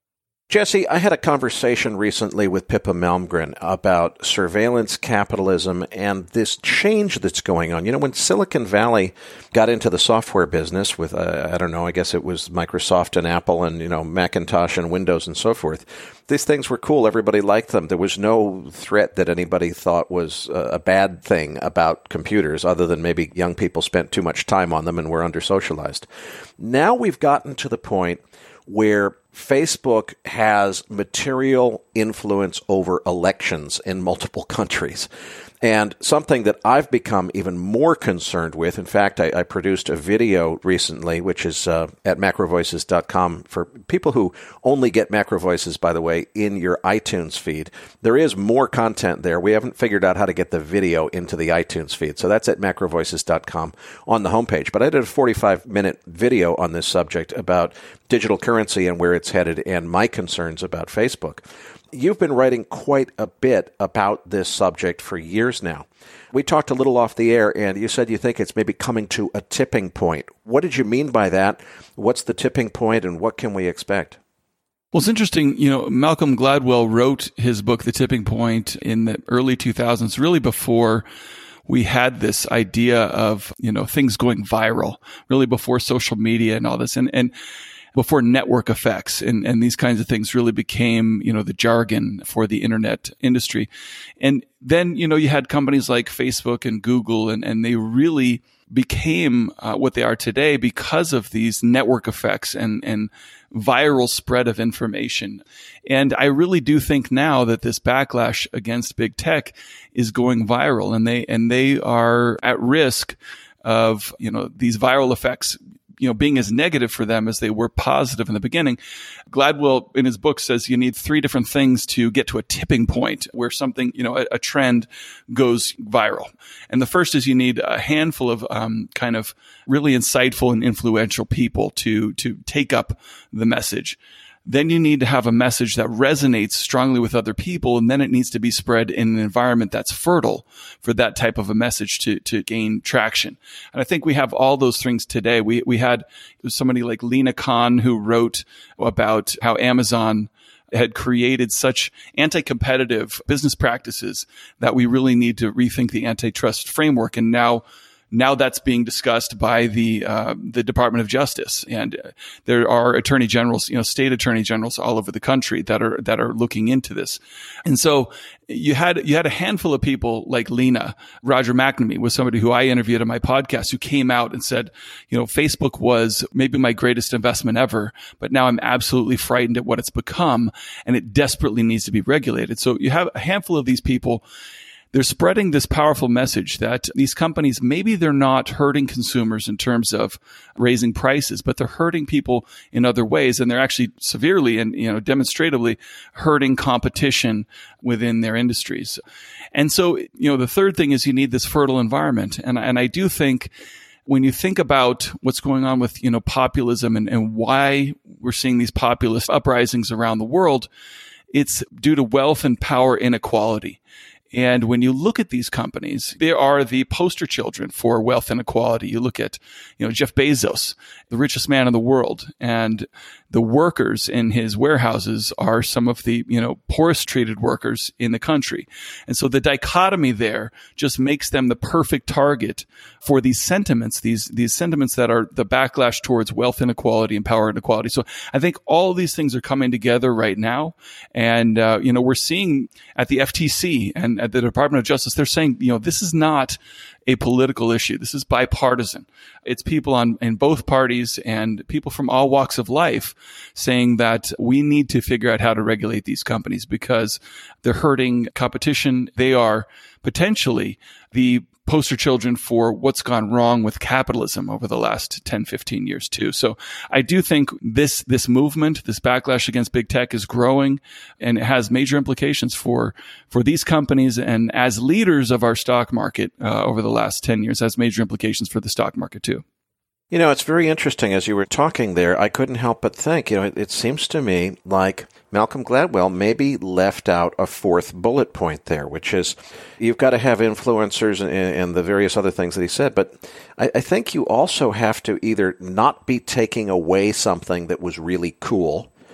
Jesse, I had a conversation recently with Pippa Malmgren about surveillance capitalism and this change that's going on. You know, when Silicon Valley got into the software business with, I guess it was Microsoft and Apple and, Macintosh and Windows and so forth, these things were cool. Everybody liked them. There was no threat that anybody thought was a bad thing about computers, other than maybe young people spent too much time on them and were under-socialized. Now we've gotten to the point where Facebook has material influence over elections in multiple countries. And something that I've become even more concerned with, in fact, I produced a video recently, which is at macrovoices.com for people who only get Macro Voices, by the way, in your iTunes feed. There is more content there. We haven't figured out how to get the video into the iTunes feed. So that's at macrovoices.com on the homepage. But I did a 45-minute video on this subject about digital currency and where it's headed and my concerns about Facebook. You've been writing quite a bit about this subject for years now. We talked a little off the air, and you said you think it's maybe coming to a tipping point. What did you mean by that? What's the tipping point, and what can we expect? Well, it's interesting. Malcolm Gladwell wrote his book, The Tipping Point, in the early 2000s, really before we had this idea of, things going viral, really before social media and all this. And before network effects and these kinds of things really became, the jargon for the internet industry. And then, you had companies like Facebook and Google, and they really became what they are today because of these network effects and viral spread of information. And I really do think now that this backlash against big tech is going viral, and they are at risk of, these viral effects being as negative for them as they were positive in the beginning. Gladwell in his book says you need 3 different things to get to a tipping point where something, a trend goes viral. And the first is you need a handful of kind of really insightful and influential people to take up the message. Then you need to have a message that resonates strongly with other people, and then it needs to be spread in an environment that's fertile for that type of a message to gain traction. And I think we have all those things today. We had somebody like Lina Khan who wrote about how Amazon had created such anti-competitive business practices that we really need to rethink the antitrust framework. And now that's being discussed by the Department of Justice, and there are attorney generals, state attorney generals all over the country that are looking into this. And so you had a handful of people like Lena. Roger McNamee was somebody who I interviewed on my podcast who came out and said, Facebook was maybe my greatest investment ever, but now I'm absolutely frightened at what it's become, and it desperately needs to be regulated. So you have a handful of these people. They're spreading this powerful message that these companies, maybe they're not hurting consumers in terms of raising prices, but they're hurting people in other ways. And they're actually severely and, demonstratively hurting competition within their industries. And so, the third thing is you need this fertile environment. And I do think when you think about what's going on with, populism and why we're seeing these populist uprisings around the world, it's due to wealth and power inequality. And when you look at these companies, they are the poster children for wealth inequality. You look at, Jeff Bezos, the richest man in the world, and the workers in his warehouses are some of the, poorest treated workers in the country. And so the dichotomy there just makes them the perfect target for these sentiments, these sentiments that are the backlash towards wealth inequality and power inequality. So I think all of these things are coming together right now. And, we're seeing at the FTC and at the Department of Justice, they're saying, this is not a political issue. This is bipartisan. It's people in both parties and people from all walks of life saying that we need to figure out how to regulate these companies because they're hurting competition. They are potentially the poster children for what's gone wrong with capitalism over the last 10, 15 years too. So I do think this movement, this backlash against big tech is growing, and it has major implications for these companies, and as leaders of our stock market over the last 10 years has major implications for the stock market too. It's very interesting. As you were talking there, I couldn't help but think, it seems to me like Malcolm Gladwell maybe left out a 4th bullet point there, which is you've got to have influencers and the various other things that he said. But I think you also have to either not be taking away something that was really cool,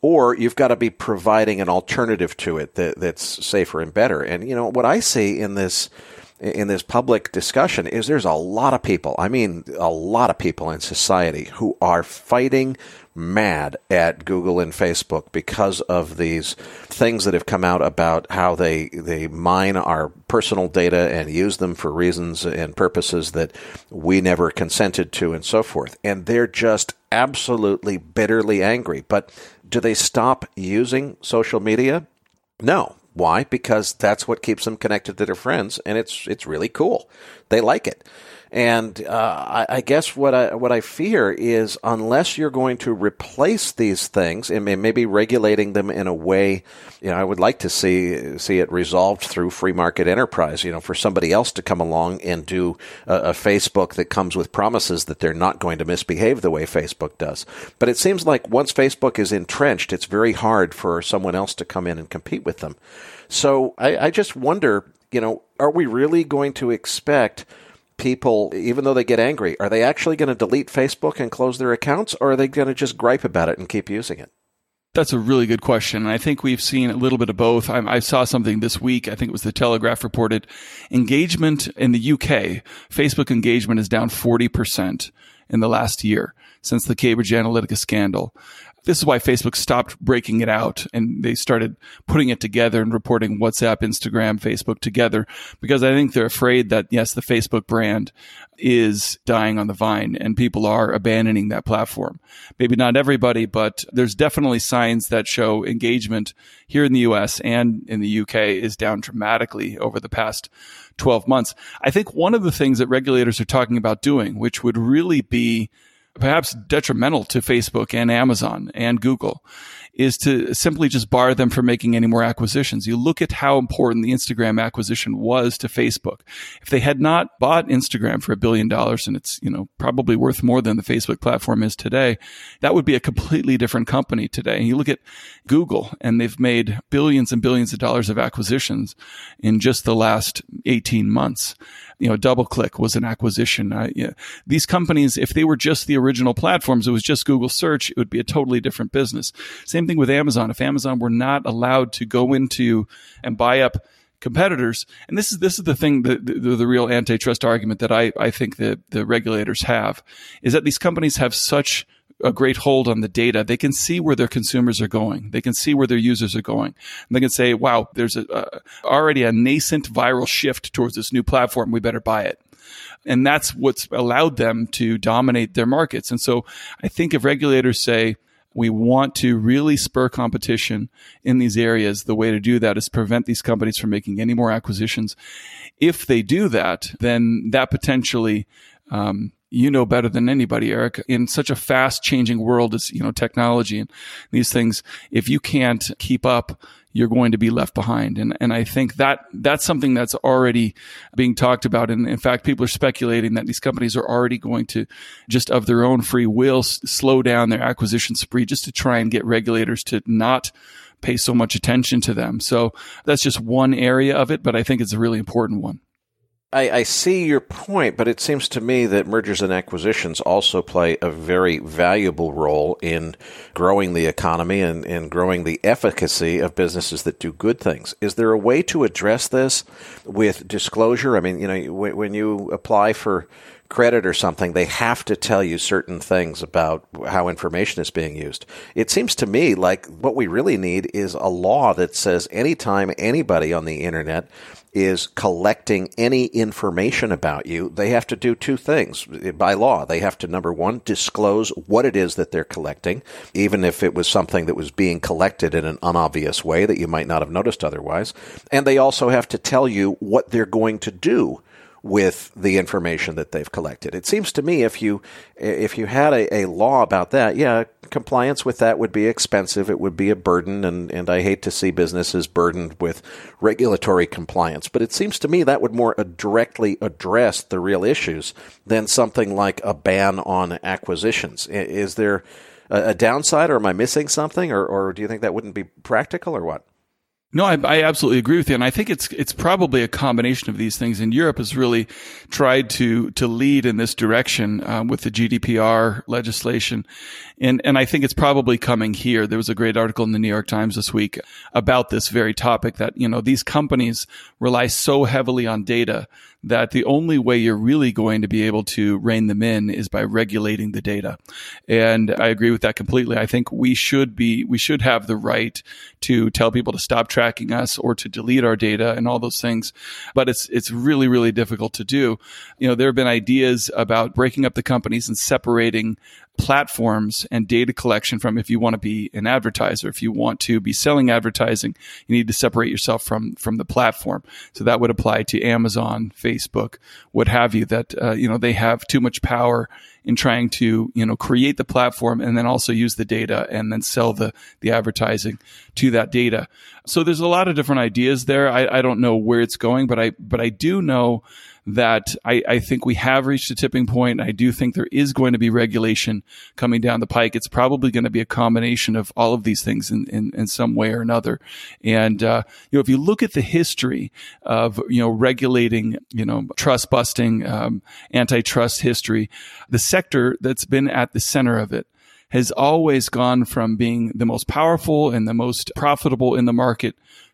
or you've got to be providing an alternative to it that's safer and better. And, what I see in this public discussion is there's a lot of people, a lot of people in society who are fighting mad at Google and Facebook because of these things that have come out about how they mine our personal data and use them for reasons and purposes that we never consented to and so forth. And they're just absolutely bitterly angry. But do they stop using social media? No. Why? Because that's what keeps them connected to their friends, and it's really cool. They like it. And I guess what I fear is unless you're going to replace these things and maybe regulating them in a way, I would like to see it resolved through free market enterprise, for somebody else to come along and do a Facebook that comes with promises that they're not going to misbehave the way Facebook does. But it seems like once Facebook is entrenched, it's very hard for someone else to come in and compete with them. So I just wonder, are we really going to expect people, even though they get angry, are they actually going to delete Facebook and close their accounts, or are they going to just gripe about it and keep using it? That's a really good question. And I think we've seen a little bit of both. I saw something this week, I think it was the Telegraph reported, engagement in the UK, Facebook engagement is down 40% in the last year since the Cambridge Analytica scandal. This is why Facebook stopped breaking it out and they started putting it together and reporting WhatsApp, Instagram, Facebook together, because I think they're afraid that, yes, the Facebook brand is dying on the vine and people are abandoning that platform. Maybe not everybody, but there's definitely signs that show engagement here in the US and in the UK is down dramatically over the past 12 months. I think one of the things that regulators are talking about doing, which would really be perhaps detrimental to Facebook and Amazon and Google, is to simply just bar them from making any more acquisitions. You look at how important the Instagram acquisition was to Facebook. If they had not bought Instagram for $1 billion, and it's, probably worth more than the Facebook platform is today, that would be a completely different company today. And you look at Google, and they've made billions and billions of dollars of acquisitions in just the last 18 months. DoubleClick was an acquisition. These companies, if they were just the original platforms, it was just Google search, it would be a totally different business. Same thing with Amazon. If Amazon were not allowed to go into and buy up competitors, and this is the thing, the real antitrust argument that I think that the regulators have, is that these companies have such a great hold on the data. They can see where their consumers are going. They can see where their users are going. And they can say, wow, there's already a nascent viral shift towards this new platform. We better buy it. And that's what's allowed them to dominate their markets. And so I think if regulators say, we want to really spur competition in these areas, the way to do that is prevent these companies from making any more acquisitions. If they do that, then that potentially, better than anybody, Eric, in such a fast changing world as, technology and these things, if you can't keep up, you're going to be left behind. And I think that's something that's already being talked about. And in fact, people are speculating that these companies are already going to, just of their own free will, slow down their acquisition spree just to try and get regulators to not pay so much attention to them. So that's just one area of it, but I think it's a really important one. I see your point, but it seems to me that mergers and acquisitions also play a very valuable role in growing the economy and growing the efficacy of businesses that do good things. Is there a way to address this with disclosure? I mean, when you apply for credit or something, they have to tell you certain things about how information is being used. It seems to me like what we really need is a law that says anytime anybody on the internet is collecting any information about you, they have to do two things by law. They have to, number one, disclose what it is that they're collecting, even if it was something that was being collected in an unobvious way that you might not have noticed otherwise. And they also have to tell you what they're going to do with the information that they've collected. It seems to me if you had a law about that, compliance with that would be expensive. It would be a burden, and I hate to see businesses burdened with regulatory compliance. But it seems to me that would more directly address the real issues than something like a ban on acquisitions. Is there a downside, or am I missing something, or do you think that wouldn't be practical, or what? No, I absolutely agree with you. And I think it's probably a combination of these things. And Europe has really tried to lead in this direction with the GDPR legislation. And I think it's probably coming here. There was a great article in the New York Times this week about this very topic that, these companies rely so heavily on data that the only way you're really going to be able to rein them in is by regulating the data. And I agree with that completely. I think we should have the right to tell people to stop tracking us or to delete our data and all those things. But it's really, really difficult to do. There have been ideas about breaking up the companies and separating platforms and data collection from, if you want to be an advertiser, if you want to be selling advertising, you need to separate yourself from the platform. So that would apply to Amazon, Facebook, what have you, that, they have too much power in trying to, create the platform and then also use the data and then sell the advertising to that data. So there's a lot of different ideas there. I don't know where it's going, but I do know that I think we have reached a tipping point. I do think there is going to be regulation coming down the pike. It's probably going to be a combination of all of these things in some way or another. And, if you look at the history of, regulating, trust busting, antitrust history, the sector that's been at the center of it has always gone from being the most powerful and the most profitable in the market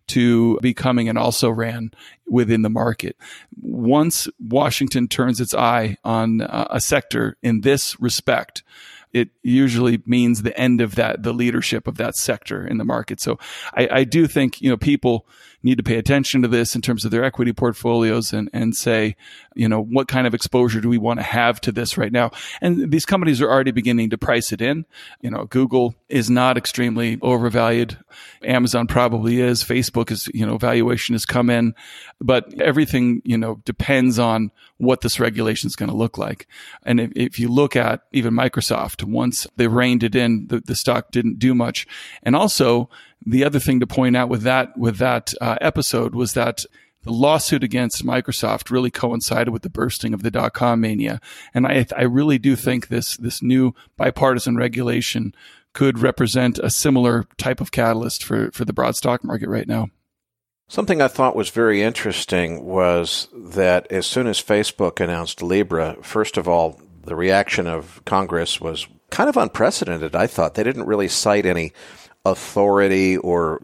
to becoming an also-ran within the market. Once Washington turns its eye on a sector in this respect, it usually means the end of the leadership of that sector in the market. So I do think, people need to pay attention to this in terms of their equity portfolios and say, what kind of exposure do we want to have to this right now? And these companies are already beginning to price it in. Google is not extremely overvalued. Amazon probably is. Facebook is, valuation has come in, but everything, depends on what this regulation is going to look like. And if you look at even Microsoft, once they reined it in, the stock didn't do much. And also, the other thing to point out with that episode was that the lawsuit against Microsoft really coincided with the bursting of the dot-com mania. And I really do think this new bipartisan regulation could represent a similar type of catalyst for the broad stock market right now. Something I thought was very interesting was that as soon as Facebook announced Libra, first of all, the reaction of Congress was kind of unprecedented, I thought. They didn't really cite any authority or,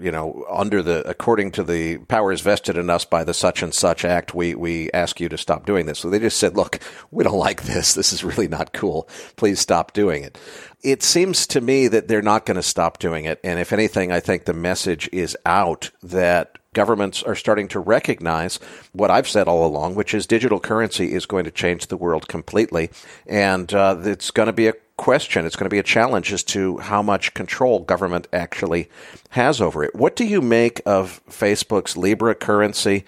according to the powers vested in us by the such and such act, we ask you to stop doing this. So they just said, look, we don't like this. This is really not cool. Please stop doing it. It seems to me that they're not going to stop doing it. And if anything, I think the message is out that governments are starting to recognize what I've said all along, which is digital currency is going to change the world completely. And it's going to be a question. It's going to be a challenge as to how much control government actually has over it. What do you make of Facebook's Libra currency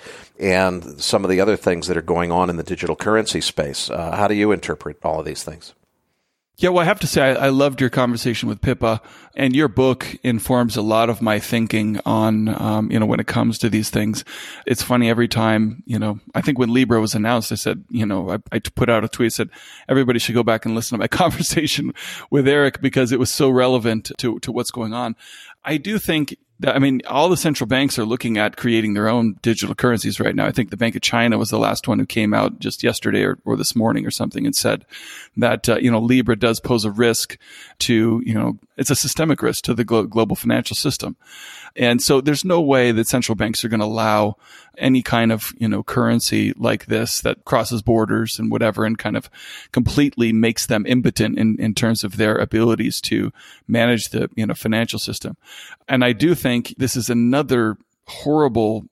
and some of the other things that are going on in the digital currency space? How do you interpret all of these things? Yeah, well, I have to say, I loved your conversation with Pippa, and your book informs a lot of my thinking on, when it comes to these things. It's funny every time, I think when Libra was announced, I said, I put out a tweet, said, everybody should go back and listen to my conversation with Eric because it was so relevant to what's going on. I do think all the central banks are looking at creating their own digital currencies right now. I think the Bank of China was the last one who came out just yesterday or this morning or something and said that, Libra does pose a risk to, it's a systemic risk to the global financial system. And so there's no way that central banks are going to allow any kind of, currency like this that crosses borders and whatever and kind of completely makes them impotent in terms of their abilities to manage the, financial system. And I do think this is another horrible.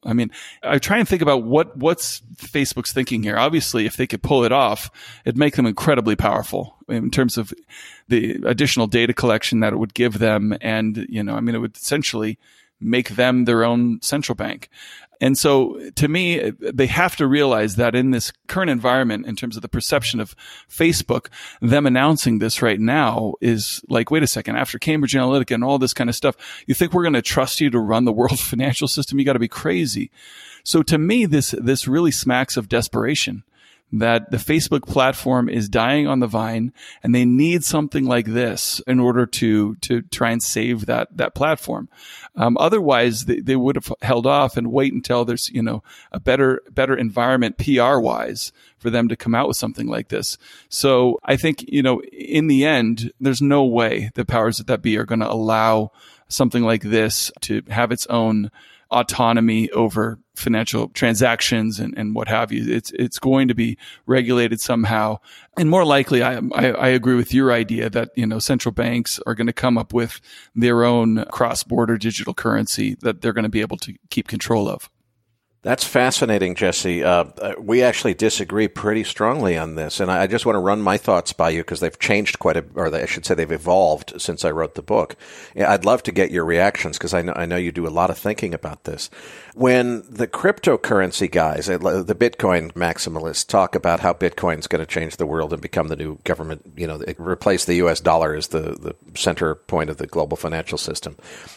I try and think about what's Facebook's thinking here. Obviously, if they could pull it off, it'd make them incredibly powerful in terms of the additional data collection that it would give them. And, it would essentially make them their own central bank. And so to me, they have to realize that in this current environment, in terms of the perception of Facebook, them announcing this right now is like, wait a second, after Cambridge Analytica and all this kind of stuff, you think we're going to trust you to run the world financial system? You got to be crazy. So to me, this really smacks of desperation. that the Facebook platform is dying on the vine, and they need something like this in order to try and save that platform. Otherwise, they would have held off and wait until there's a better environment PR wise for them to come out with something like this. So I think in the end, there's no way the powers that be are going to allow something like this to have its own autonomy over financial transactions and what have you. It's going to be regulated somehow. And more likely, I agree with your idea that, central banks are going to come up with their own cross-border digital currency that they're going to be able to keep control of. That's fascinating, Jesse. We actually disagree pretty strongly on this, and I just want to run my thoughts by you because they've changed I should say they've evolved since I wrote the book. I'd love to get your reactions because I know you do a lot of thinking about this. When the cryptocurrency guys, the Bitcoin maximalists, talk about how Bitcoin's going to change the world and become the new government, replace the U.S. dollar as the center point of the global financial system,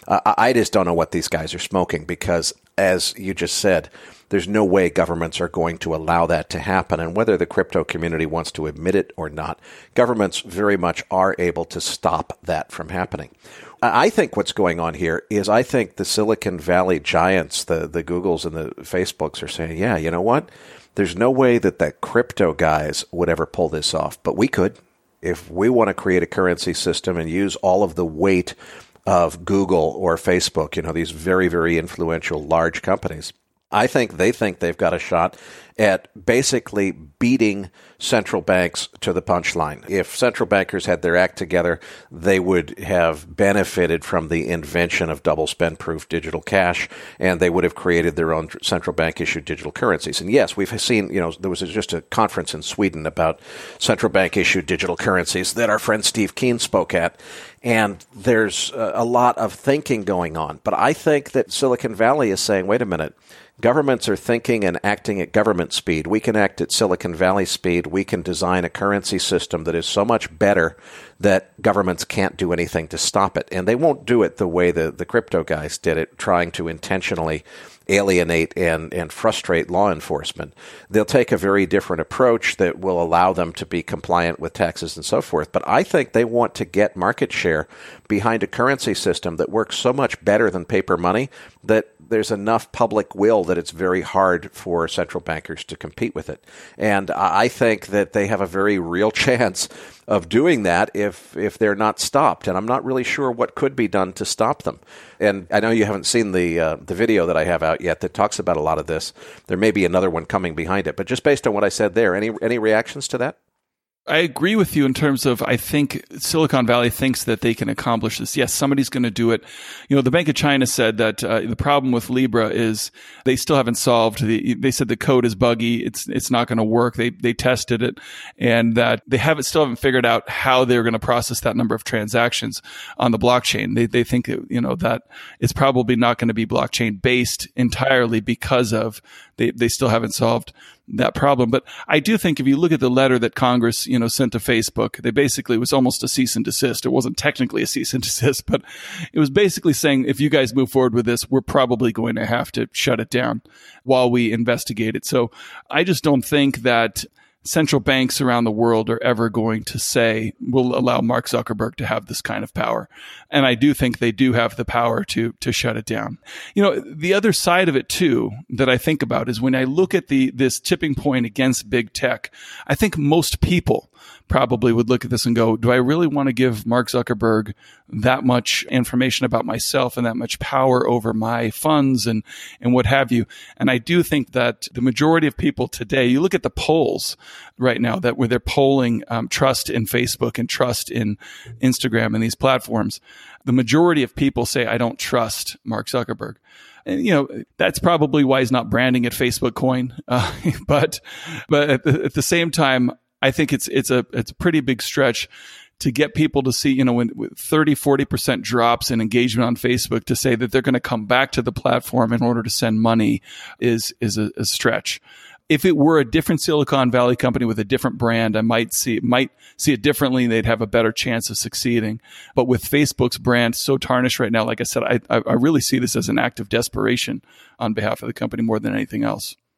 I just don't know what these guys are smoking because, as you just said, there's no way governments are going to allow that to happen. And whether the crypto community wants to admit it or not, governments very much are able to stop that from happening. I think what's going on here is I think the Silicon Valley giants, the Googles and the Facebooks are saying, yeah, you know what? There's no way that the crypto guys would ever pull this off, but we could. If we want to create a currency system and use all of the weight of Google or Facebook, these very, very influential large companies, I think they've got a shot at basically beating central banks to the punchline. If central bankers had their act together, they would have benefited from the invention of double spend-proof digital cash, and they would have created their own central bank-issued digital currencies. And yes, we've seen, there was just a conference in Sweden about central bank-issued digital currencies that our friend Steve Keen spoke at, and there's a lot of thinking going on. But I think that Silicon Valley is saying, wait a minute, governments are thinking and acting at government speed. We can act at Silicon Valley speed. We can design a currency system that is so much better that governments can't do anything to stop it. And they won't do it the way the crypto guys did it, trying to intentionally alienate and frustrate law enforcement. They'll take a very different approach that will allow them to be compliant with taxes and so forth. But I think they want to get market share behind a currency system that works so much better than paper money that there's enough public will that it's very hard for central bankers to compete with it. And I think that they have a very real chance of doing that if they're not stopped. And I'm not really sure what could be done to stop them. And I know you haven't seen the video that I have out yet that talks about a lot of this. There may be another one coming behind it. But just based on what I said there, any reactions to that? I agree with you in terms of, I think Silicon Valley thinks that they can accomplish this. Yes, somebody's going to do it. The Bank of China said that the problem with Libra is they still haven't solved they said the code is buggy. It's not going to work. They tested it, and that they still haven't figured out how they're going to process that number of transactions on the blockchain. They think that it's probably not going to be blockchain based entirely because of they still haven't solved that problem. But I do think if you look at the letter that Congress, sent to Facebook, they basically, it was almost a cease and desist. It wasn't technically a cease and desist, but it was basically saying, if you guys move forward with this, we're probably going to have to shut it down while we investigate it. So I just don't think that central banks around the world are ever going to say, we'll allow Mark Zuckerberg to have this kind of power. And I do think they do have the power to shut it down. The other side of it too, that I think about is when I look at this tipping point against big tech, I think most people probably would look at this and go, do I really want to give Mark Zuckerberg that much information about myself and that much power over my funds and what have you? And I do think that the majority of people today, you look at the polls right now where they're polling trust in Facebook and trust in Instagram and these platforms, the majority of people say, I don't trust Mark Zuckerberg. And, that's probably why he's not branding it Facebook coin. But at the same time, I think it's a pretty big stretch to get people to see, when with 30-40% drops in engagement on Facebook, to say that they're going to come back to the platform in order to send money is a stretch. If it were a different Silicon Valley company with a different brand, I might see it differently. They'd have a better chance of succeeding. But with Facebook's brand so tarnished right now, like I said, I really see this as an act of desperation on behalf of the company more than anything else.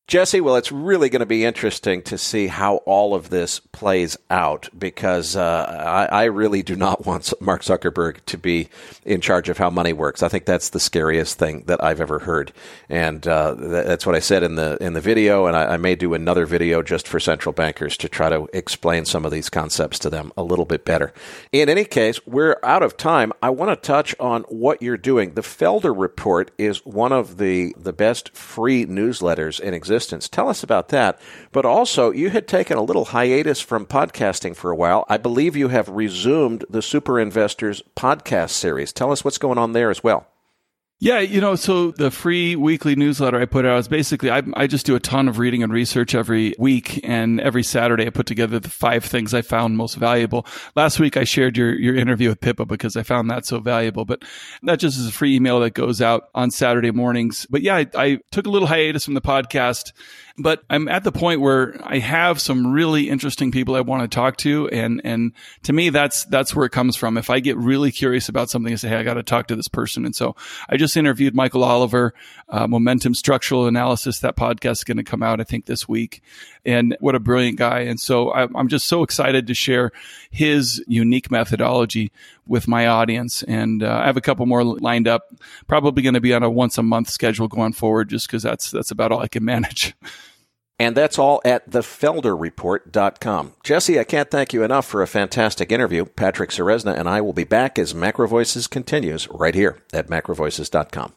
Jesse, well, it's really going to be interesting to see how all of this plays out because I really do not want Mark Zuckerberg to be in charge of how money works. I think that's the scariest thing that I've ever heard. And that's what I said in the video, and I may do another video just for central bankers to try to explain some of these concepts to them a little bit better. In any case, we're out of time. I want to touch on what you're doing. The Felder Report is one of the best free newsletters in existence. Tell us about that. But also, you had taken a little hiatus from podcasting for a while. I believe you have resumed the Super Investors podcast series. Tell us what's going on there as well. Yeah, so the free weekly newsletter I put out is basically, I just do a ton of reading and research every week, and every Saturday I put together the 5 things I found most valuable. Last week I shared your interview with Pippa because I found that so valuable, but that just is a free email that goes out on Saturday mornings. But yeah, I took a little hiatus from the podcast, but I'm at the point where I have some really interesting people I want to talk to, and to me, that's where it comes from. If I get really curious about something, I say, hey, I got to talk to this person. And so I just interviewed Michael Oliver, Momentum Structural Analysis. That podcast is going to come out, I think, this week. And what a brilliant guy. And so I'm just so excited to share his unique methodology with my audience. And I have a couple more lined up, probably going to be on a once a month schedule going forward, just because that's about all I can manage. And that's all at thefelderreport.com. Jesse, I can't thank you enough for a fantastic interview. Patrick Ceresna and I will be back as Macro Voices continues right here at macrovoices.com.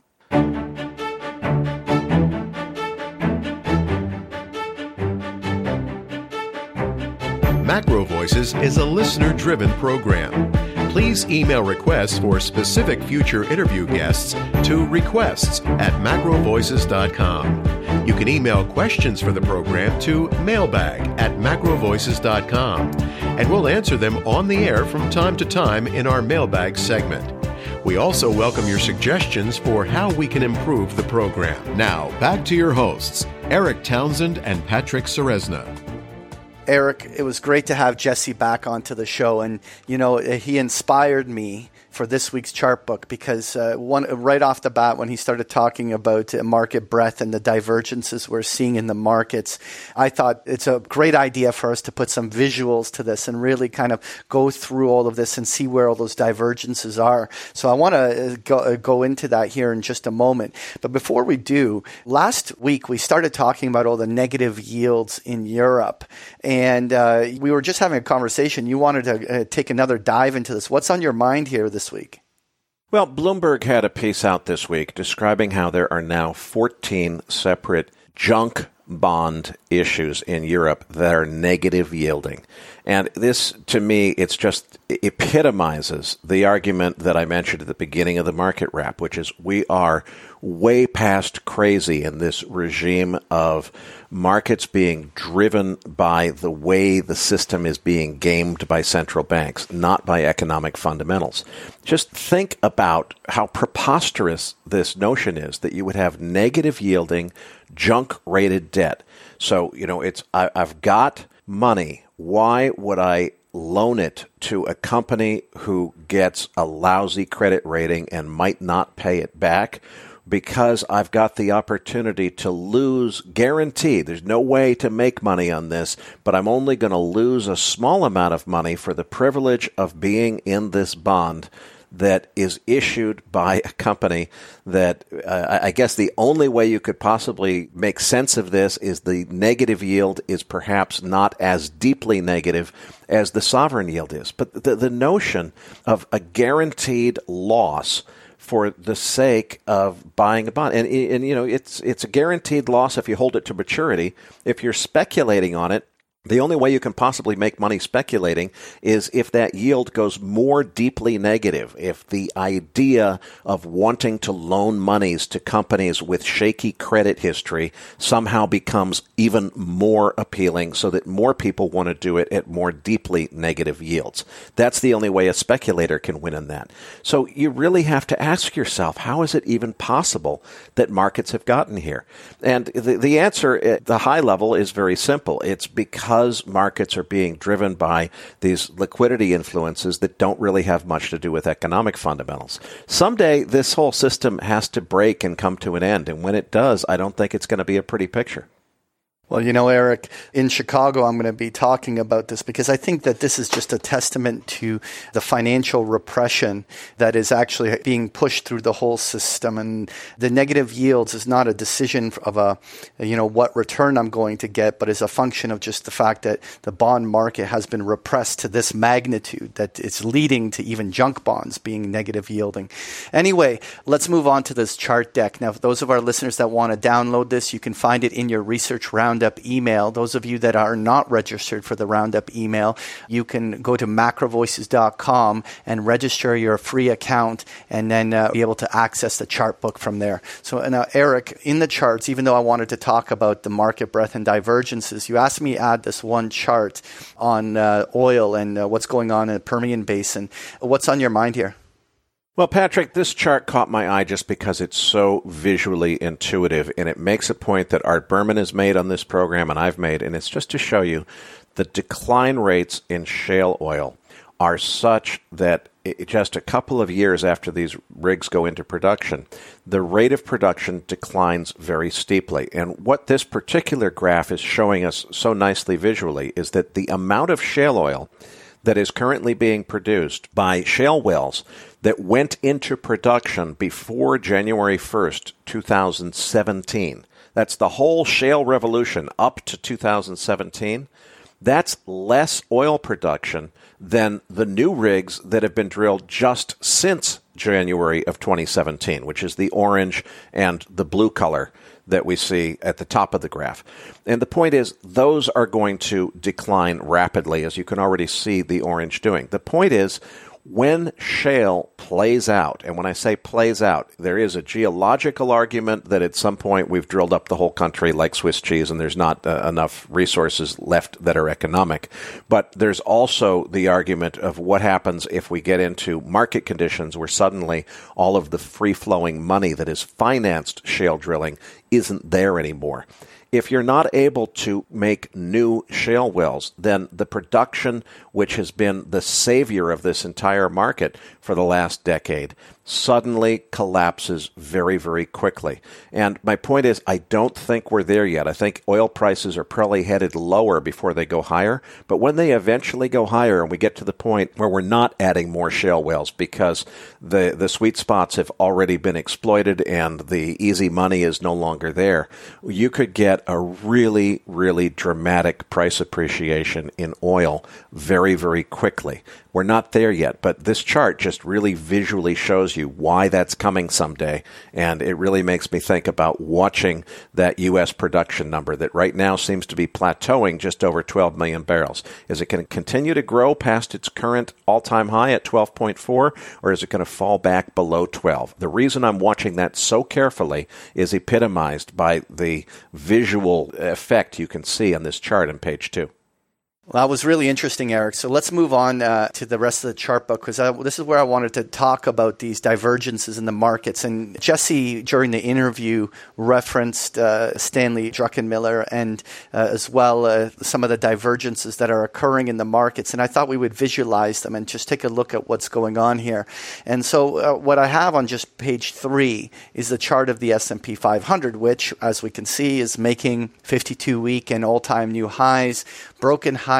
Macro Voices is a listener-driven program. Please email requests for specific future interview guests to requests@macrovoices.com. You can email questions for the program to mailbag@macrovoices.com, and we'll answer them on the air from time to time in our mailbag segment. We also welcome your suggestions for how we can improve the program. Now, back to your hosts, Eric Townsend and Patrick Ceresna. Eric, it was great to have Jesse back onto the show, and he inspired me for this week's chart book because right off the bat when he started talking about market breadth and the divergences we're seeing in the markets, I thought it's a great idea for us to put some visuals to this and really kind of go through all of this and see where all those divergences are. So I want to go into that here in just a moment. But before we do, last week we started talking about all the negative yields in Europe, and we were just having a conversation. You wanted to take another dive into this. What's on your mind here this week? Well, Bloomberg had a piece out this week describing how there are now 14 separate junk bond issues in Europe that are negative yielding. And this, to me, it's just epitomizes the argument that I mentioned at the beginning of the market wrap, which is we are way past crazy in this regime of markets being driven by the way the system is being gamed by central banks, not by economic fundamentals. Just think about how preposterous this notion is that you would have negative yielding, junk-rated debt. So, I've got money. Why would I loan it to a company who gets a lousy credit rating and might not pay it back? Because I've got the opportunity to lose, guaranteed. There's no way to make money on this, but I'm only going to lose a small amount of money for the privilege of being in this bond that is issued by a company that I guess the only way you could possibly make sense of this is the negative yield is perhaps not as deeply negative as the sovereign yield is. But the notion of a guaranteed loss for the sake of buying a bond. And it's a guaranteed loss if you hold it to maturity. If you're speculating on it, the only way you can possibly make money speculating is if that yield goes more deeply negative, if the idea of wanting to loan monies to companies with shaky credit history somehow becomes even more appealing so that more people want to do it at more deeply negative yields. That's the only way a speculator can win in that. So you really have to ask yourself, how is it even possible that markets have gotten here? And the answer at the high level is very simple. It's because markets are being driven by these liquidity influences that don't really have much to do with economic fundamentals. Someday, this whole system has to break and come to an end. And when it does, I don't think it's going to be a pretty picture. Well, Eric, in Chicago, I'm going to be talking about this because I think that this is just a testament to the financial repression that is actually being pushed through the whole system. And the negative yields is not a decision of what return I'm going to get, but is a function of just the fact that the bond market has been repressed to this magnitude that it's leading to even junk bonds being negative yielding. Anyway, let's move on to this chart deck. Now, for those of our listeners that want to download this, you can find it in your Research Roundup email. Those of you that are not registered for the Roundup email, you can go to macrovoices.com and register your free account and then be able to access the chart book from there. So now, Eric, in the charts, even though I wanted to talk about the market breadth and divergences, you asked me to add this one chart on oil and what's going on in the Permian Basin. What's on your mind here? Well, Patrick, this chart caught my eye just because it's so visually intuitive, and it makes a point that Art Berman has made on this program and I've made, and it's just to show you the decline rates in shale oil are such that just a couple of years after these rigs go into production, the rate of production declines very steeply. And what this particular graph is showing us so nicely visually is that the amount of shale oil that is currently being produced by shale wells that went into production before January 1st, 2017. That's the whole shale revolution up to 2017. That's less oil production than the new rigs that have been drilled just since January of 2017, which is the orange and the blue color that we see at the top of the graph. And the point is, those are going to decline rapidly, as you can already see the orange doing. The point is, when shale plays out, and when I say plays out, there is a geological argument that at some point we've drilled up the whole country like Swiss cheese and there's not enough resources left that are economic. But there's also the argument of what happens if we get into market conditions where suddenly all of the free-flowing money that has financed shale drilling isn't there anymore. If you're not able to make new shale wells, then the production, which has been the savior of this entire market for the last decade, suddenly collapses very, very quickly. And my point is, I don't think we're there yet. I think oil prices are probably headed lower before they go higher. But when they eventually go higher and we get to the point where we're not adding more shale wells because the sweet spots have already been exploited and the easy money is no longer there, you could get a really, really dramatic price appreciation in oil very, very quickly. We're not there yet, but this chart just really visually shows you why that's coming someday, and it really makes me think about watching that U.S. production number that right now seems to be plateauing just over 12 million barrels. Is it going to continue to grow past its current all-time high at 12.4, or is it going to fall back below 12? The reason I'm watching that so carefully is epitomized by the visual effect you can see on this chart on page 2. Well, that was really interesting, Eric. So let's move on to the rest of the chart book, because this is where I wanted to talk about these divergences in the markets. And Jesse, during the interview, referenced Stanley Druckenmiller and as well some of the divergences that are occurring in the markets. And I thought we would visualize them and just take a look at what's going on here. And so what I have on just page 3 is the chart of the S&P 500, which, as we can see, is making 52-week and all-time new highs, broken higher.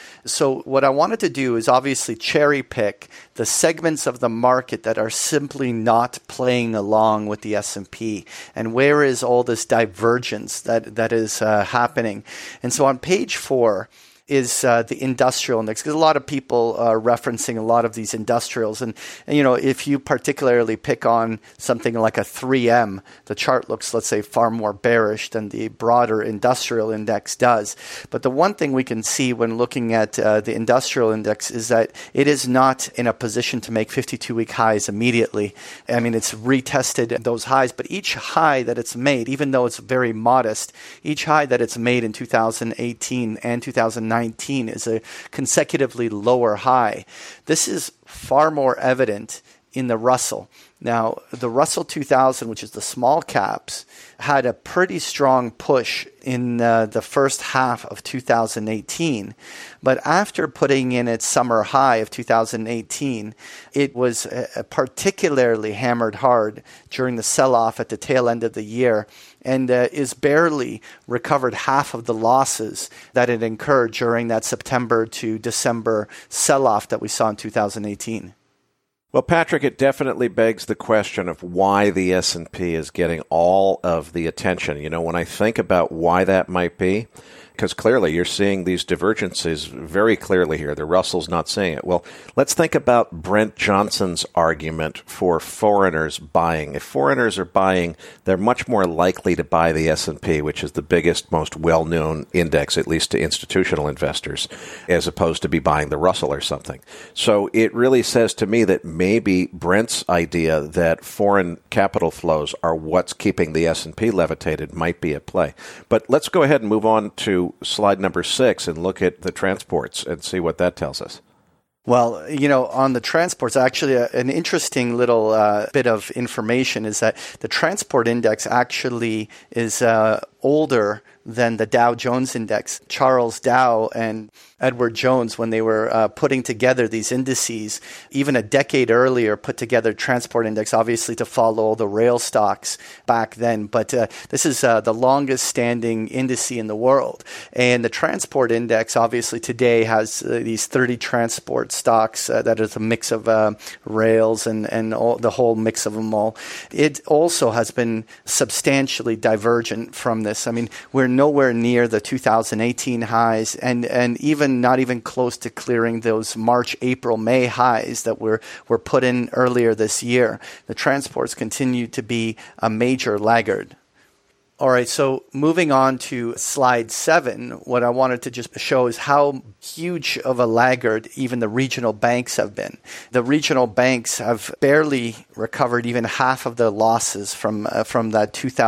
So what I wanted to do is obviously cherry pick the segments of the market that are simply not playing along with the S&P. And where is all this divergence that is happening? And so on page 4 is the industrial index, because a lot of people are referencing a lot of these industrials. And, you know, if you particularly pick on something like a 3M, the chart looks, let's say, far more bearish than the broader industrial index does. But the one thing we can see when looking at the industrial index is that it is not in a position to make 52-week highs immediately. I mean, it's retested those highs, but each high that it's made, even though it's very modest, each high that it's made in 2018 and 2019 is a consecutively lower high. This is far more evident in the Russell. Now, the Russell 2000, which is the small caps, had a pretty strong push in the first half of 2018. But after putting in its summer high of 2018, it was particularly hammered hard during the sell-off at the tail end of the year, and is barely recovered half of the losses that it incurred during that September to December sell-off that we saw in 2018. Well, Patrick, it definitely begs the question of why the S&P is getting all of the attention. You know, when I think about why that might be, because clearly you're seeing these divergences very clearly here. The Russell's not seeing it. Well, let's think about Brent Johnson's argument for foreigners buying. If foreigners are buying, they're much more likely to buy the S&P, which is the biggest, most well-known index, at least to institutional investors, as opposed to be buying the Russell or something. So it really says to me that maybe Brent's idea that foreign capital flows are what's keeping the S&P levitated might be at play. But let's go ahead and move on to slide number 6 and look at the transports and see what that tells us. Well, you know, on the transports, actually an interesting little bit of information is that the transport index actually is older than the Dow Jones index. Charles Dow and Edward Jones, when they were putting together these indices, even a decade earlier, put together transport index, obviously to follow the rail stocks back then. But this is the longest standing index in the world. And the transport index, obviously today has these 30 transport stocks that is a mix of rails and all, the whole mix of them all. It also has been substantially divergent from this. I mean, we're nowhere near the 2018 highs and even not even close to clearing those March, April, May highs that were put in earlier this year. The transports continue to be a major laggard. All right, so moving on to slide 7, what I wanted to just show is how huge of a laggard even the regional banks have been. The regional banks have barely recovered even half of the losses from that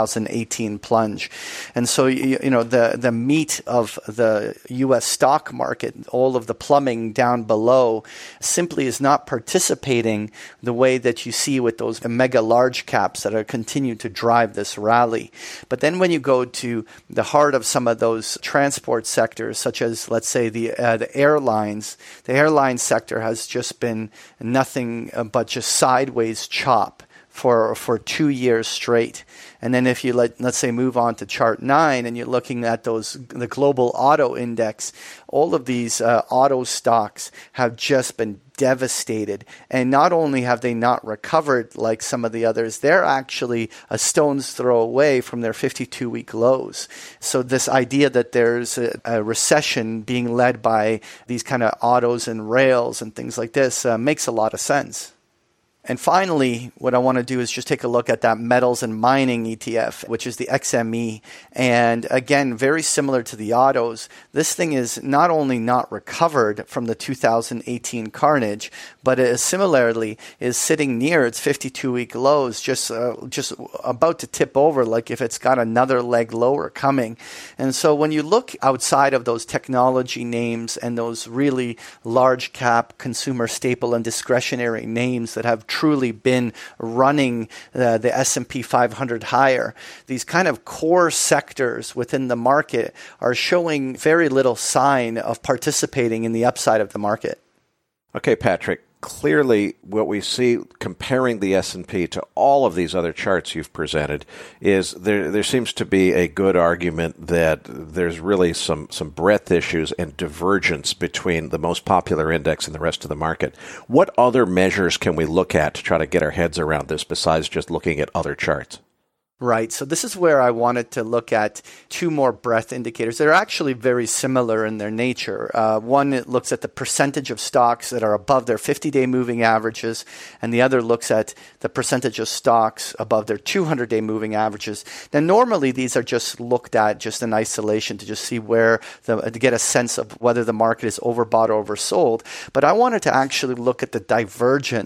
2018 plunge. And so, you know, the meat of the U.S. stock market, all of the plumbing down below, simply is not participating the way that you see with those mega large caps that are continue to drive this rally. But then when you go to the heart of some of those transport sectors, such as, let's say, the airlines, the airline sector has just been nothing but just sideways chop for 2 years straight. And then if you let's say move on to chart 9 and you're looking at the global auto index, all of these auto stocks have just been devastated. And not only have they not recovered like some of the others, they're actually a stone's throw away from their 52-week lows. So this idea that there's a recession being led by these kind of autos and rails and things like this makes a lot of sense. And finally, what I want to do is just take a look at that metals and mining ETF, which is the XME. And again, very similar to the autos, this thing is not only not recovered from the 2018 carnage, but it similarly is sitting near its 52-week lows, just about to tip over, like if it's got another leg lower coming. And so when you look outside of those technology names and those really large cap consumer staple and discretionary names that have truly been running the S&P 500 higher, these kind of core sectors within the market are showing very little sign of participating in the upside of the market. Okay, Patrick. Clearly, what we see comparing the S&P to all of these other charts you've presented is there seems to be a good argument that there's really some breadth issues and divergence between the most popular index and the rest of the market. What other measures can we look at to try to get our heads around this besides just looking at other charts? Right. So this is where I wanted to look at two more breadth indicators. They're actually very similar in their nature. One, it looks at the percentage of stocks that are above their 50-day moving averages, and the other looks at the percentage of stocks above their 200-day moving averages. Now, normally these are just looked at just in isolation to just see where to get a sense of whether the market is overbought or oversold. But I wanted to actually look at the divergence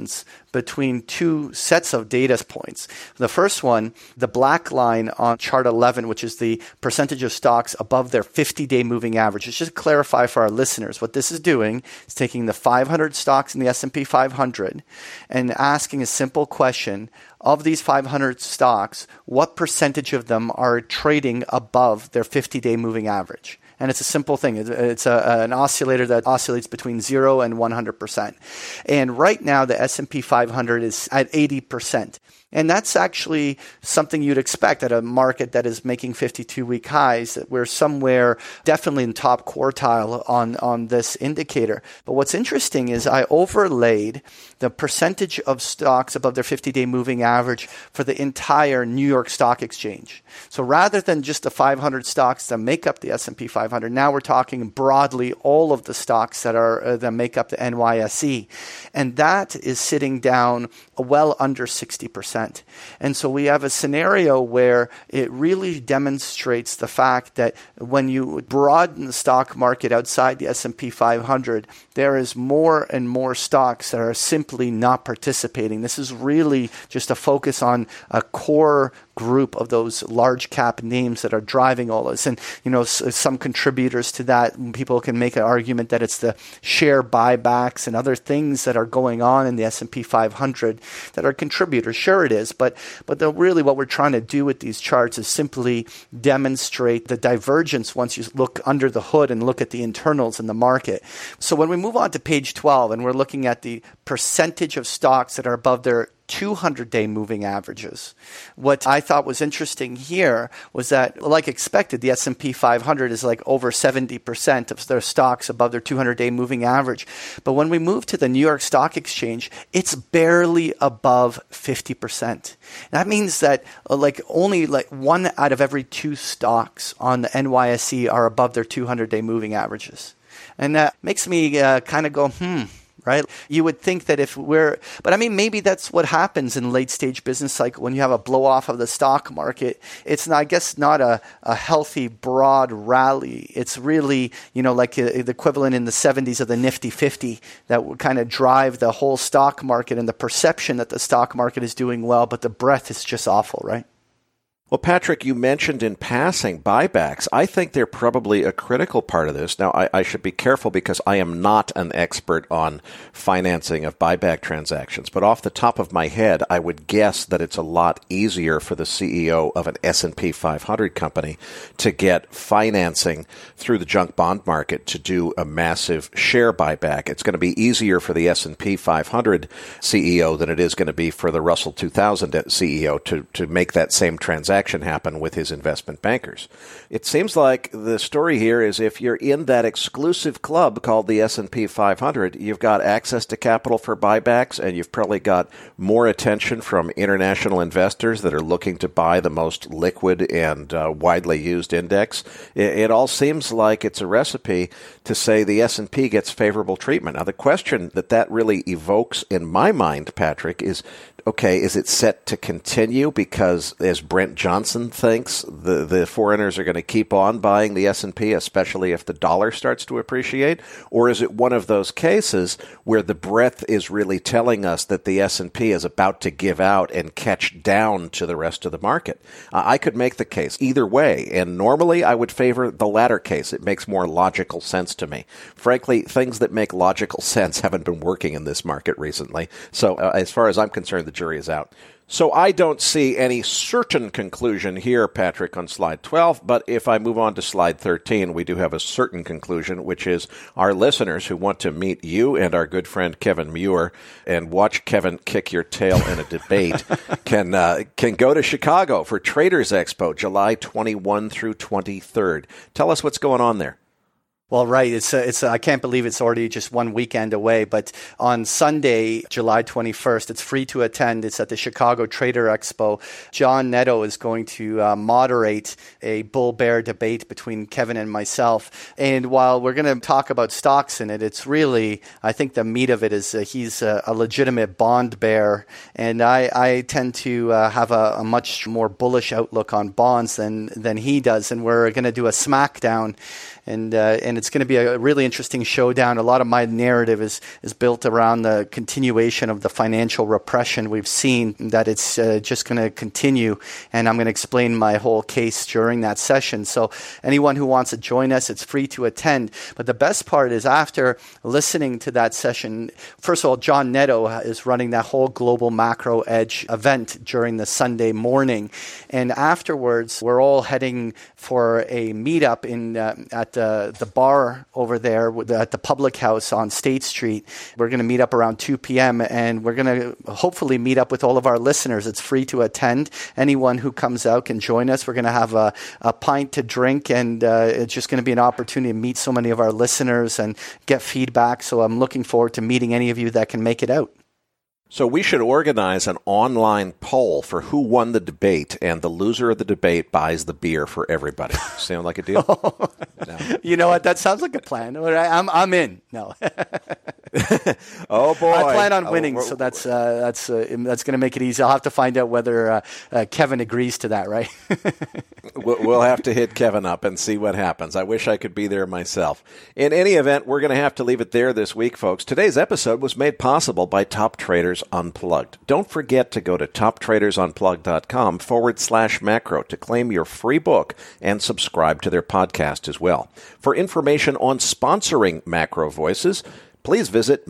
between two sets of data points. The first one, the black line on chart 11, which is the percentage of stocks above their 50-day moving average. Just to clarify for our listeners, what this is doing is taking the 500 stocks in the S&P 500 and asking a simple question: of these 500 stocks, what percentage of them are trading above their 50-day moving average? And it's a simple thing. It's an oscillator that oscillates between 0 and 100%. And right now, the S&P 500 is at 80%. And that's actually something you'd expect at a market that is making 52-week highs, that we're somewhere definitely in top quartile on this indicator. But what's interesting is I overlaid the percentage of stocks above their 50-day moving average for the entire New York Stock Exchange. So rather than just the 500 stocks that make up the S&P 500, now we're talking broadly all of the stocks that make up the NYSE. And that is sitting down well under 60%. And so we have a scenario where it really demonstrates the fact that when you broaden the stock market outside the S&P 500, there is more and more stocks that are simply not participating. This is really just a focus on a core group of those large cap names that are driving all this. And, some contributors to that, people can make an argument that it's the share buybacks and other things that are going on in the S&P 500 that are contributors. Sure it is, but really what we're trying to do with these charts is simply demonstrate the divergence once you look under the hood and look at the internals in the market. So when we move on to page 12 and we're looking at the percentage of stocks that are above their 200-day moving averages. What I thought was interesting here was that, like expected, the S&P 500 is like over 70% of their stocks above their 200-day moving average. But when we move to the New York Stock Exchange, it's barely above 50%. That means that only 1 out of every 2 stocks on the NYSE are above their 200-day moving averages. And that makes me kind of go, right? You would think that maybe that's what happens in late stage business cycle when you have a blow off of the stock market. It's not, I guess, not a healthy broad rally. It's really, the equivalent in the 70s of the Nifty 50 that would kind of drive the whole stock market and the perception that the stock market is doing well, but the breadth is just awful, right? Well, Patrick, you mentioned in passing buybacks. I think they're probably a critical part of this. Now, I should be careful because I am not an expert on financing of buyback transactions. But off the top of my head, I would guess that it's a lot easier for the CEO of an S&P 500 company to get financing through the junk bond market to do a massive share buyback. It's going to be easier for the S&P 500 CEO than it is going to be for the Russell 2000 CEO to make that same transaction happen with his investment bankers. It seems like the story here is if you're in that exclusive club called the S&P 500, you've got access to capital for buybacks, and you've probably got more attention from international investors that are looking to buy the most liquid and widely used index. It all seems like it's a recipe to say the S&P gets favorable treatment. Now, the question that really evokes in my mind, Patrick, is, okay, is it set to continue because, as Brent Johnson thinks, the foreigners are going to keep on buying the S&P, especially if the dollar starts to appreciate? Or is it one of those cases where the breadth is really telling us that the S&P is about to give out and catch down to the rest of the market? I could make the case either way, and normally I would favor the latter case. It makes more logical sense to me. Frankly, things that make logical sense haven't been working in this market recently. So as far as I'm concerned, the jury is out. So I don't see any certain conclusion here, Patrick, on slide 12. But if I move on to slide 13, we do have a certain conclusion, which is our listeners who want to meet you and our good friend Kevin Muir and watch Kevin kick your tail in a debate can go to Chicago for Traders Expo, July 21 through 23rd. Tell us what's going on there. Well, right. It's I can't believe it's already just one weekend away. But on Sunday, July 21st, it's free to attend. It's at the Chicago Trader Expo. John Netto is going to moderate a bull-bear debate between Kevin and myself. And while we're going to talk about stocks in it, it's really, I think the meat of it is he's a legitimate bond bear. And I tend to have a much more bullish outlook on bonds than he does. And we're going to do a smackdown. and it's going to be a really interesting showdown. A lot of my narrative is built around the continuation of the financial repression we've seen, that it's just going to continue, and I'm going to explain my whole case during that session. So anyone who wants to join us, it's free to attend. But the best part is, after listening to that session, first of all, John Netto is running that whole Global Macro Edge event during the Sunday morning, and afterwards we're all heading for a meetup at the bar over there at the Public House on State Street. We're going to meet up around 2 p.m. and we're going to hopefully meet up with all of our listeners. It's free to attend. Anyone who comes out can join us. We're going to have a pint to drink, and it's just going to be an opportunity to meet so many of our listeners and get feedback. So I'm looking forward to meeting any of you that can make it out. So we should organize an online poll for who won the debate, and the loser of the debate buys the beer for everybody. Sound like a deal? No. You know what? That sounds like a plan. I'm in. No. Oh boy! I plan on winning, so that's going to make it easy. I'll have to find out whether Kevin agrees to that, right? We'll have to hit Kevin up and see what happens. I wish I could be there myself. In any event, we're going to have to leave it there this week, folks. Today's episode was made possible by Top Traders Unplugged. Don't forget to go to toptradersunplugged.com/macro to claim your free book and subscribe to their podcast as well. For information on sponsoring Macro Voices, please visit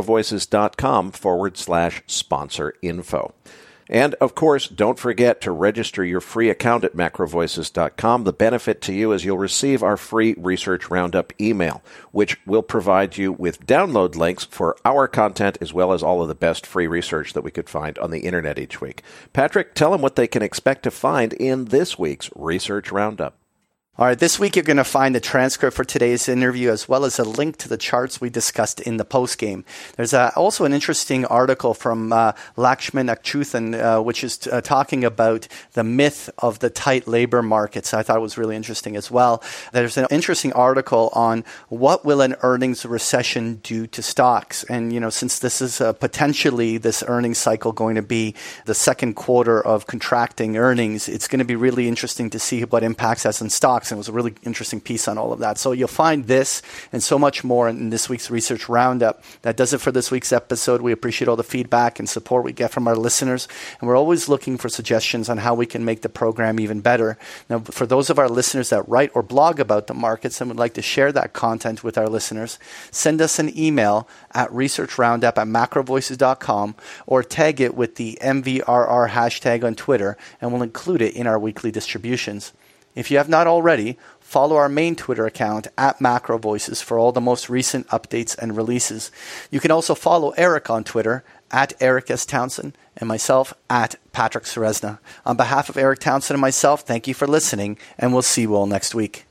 macrovoices.com/sponsor info. And, of course, don't forget to register your free account at macrovoices.com. The benefit to you is you'll receive our free Research Roundup email, which will provide you with download links for our content as well as all of the best free research that we could find on the internet each week. Patrick, tell them what they can expect to find in this week's Research Roundup. All right, this week you're going to find the transcript for today's interview as well as a link to the charts we discussed in the postgame. There's also an interesting article from Lakshman Achuthan, which is talking about the myth of the tight labor markets. I thought it was really interesting as well. There's an interesting article on what will an earnings recession do to stocks. And, you know, since this is potentially this earnings cycle going to be the second quarter of contracting earnings, it's going to be really interesting to see what impacts has on stocks. And it was a really interesting piece on all of that. So you'll find this and so much more in this week's Research Roundup. That does it for this week's episode. We appreciate all the feedback and support we get from our listeners. And we're always looking for suggestions on how we can make the program even better. Now, for those of our listeners that write or blog about the markets and would like to share that content with our listeners, send us an email at researchroundup@macrovoices.com or tag it with the MVRR hashtag on Twitter, and we'll include it in our weekly distributions. If you have not already, follow our main Twitter account at Macro Voices for all the most recent updates and releases. You can also follow Eric on Twitter at Eric S. Townsend and myself at Patrick Ceresna. On behalf of Eric Townsend and myself, thank you for listening, and we'll see you all next week.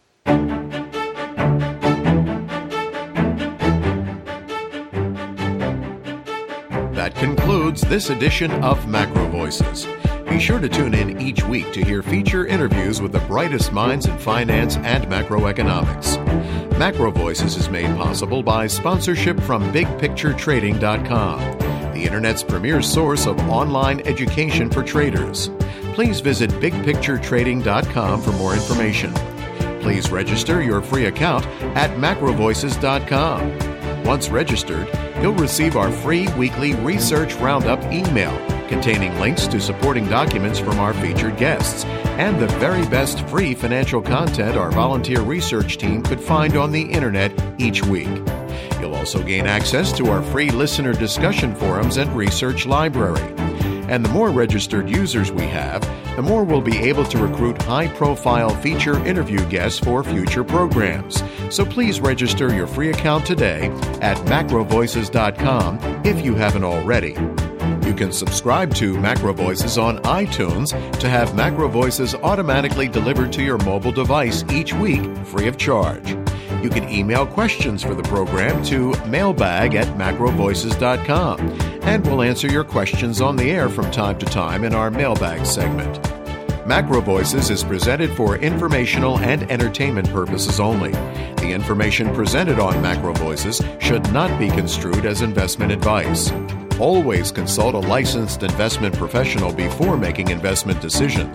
That concludes this edition of Macro Voices. Be sure to tune in each week to hear feature interviews with the brightest minds in finance and macroeconomics. Macro Voices is made possible by sponsorship from BigPictureTrading.com, the Internet's premier source of online education for traders. Please visit BigPictureTrading.com for more information. Please register your free account at macrovoices.com. Once registered, you'll receive our free weekly Research Roundup email containing links to supporting documents from our featured guests and the very best free financial content our volunteer research team could find on the internet each week. You'll also gain access to our free listener discussion forums and research library. And the more registered users we have, the more we'll be able to recruit high-profile feature interview guests for future programs. So please register your free account today at macrovoices.com if you haven't already. You can subscribe to Macro Voices on iTunes to have Macro Voices automatically delivered to your mobile device each week free of charge. You can email questions for the program to mailbag@macrovoices.com, and we'll answer your questions on the air from time to time in our mailbag segment. Macro Voices is presented for informational and entertainment purposes only. The information presented on Macro Voices should not be construed as investment advice. Always consult a licensed investment professional before making investment decisions.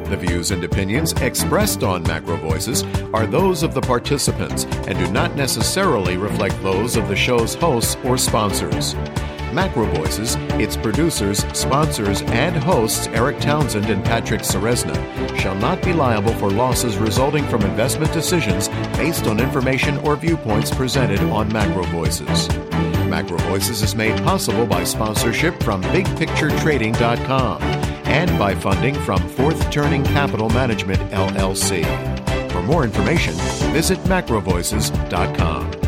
The views and opinions expressed on Macro Voices are those of the participants and do not necessarily reflect those of the show's hosts or sponsors. Macro Voices, its producers, sponsors, and hosts Eric Townsend and Patrick Ceresna shall not be liable for losses resulting from investment decisions based on information or viewpoints presented on Macro Voices. Macro Voices is made possible by sponsorship from BigPictureTrading.com and by funding from Fourth Turning Capital Management, LLC. For more information, visit macrovoices.com.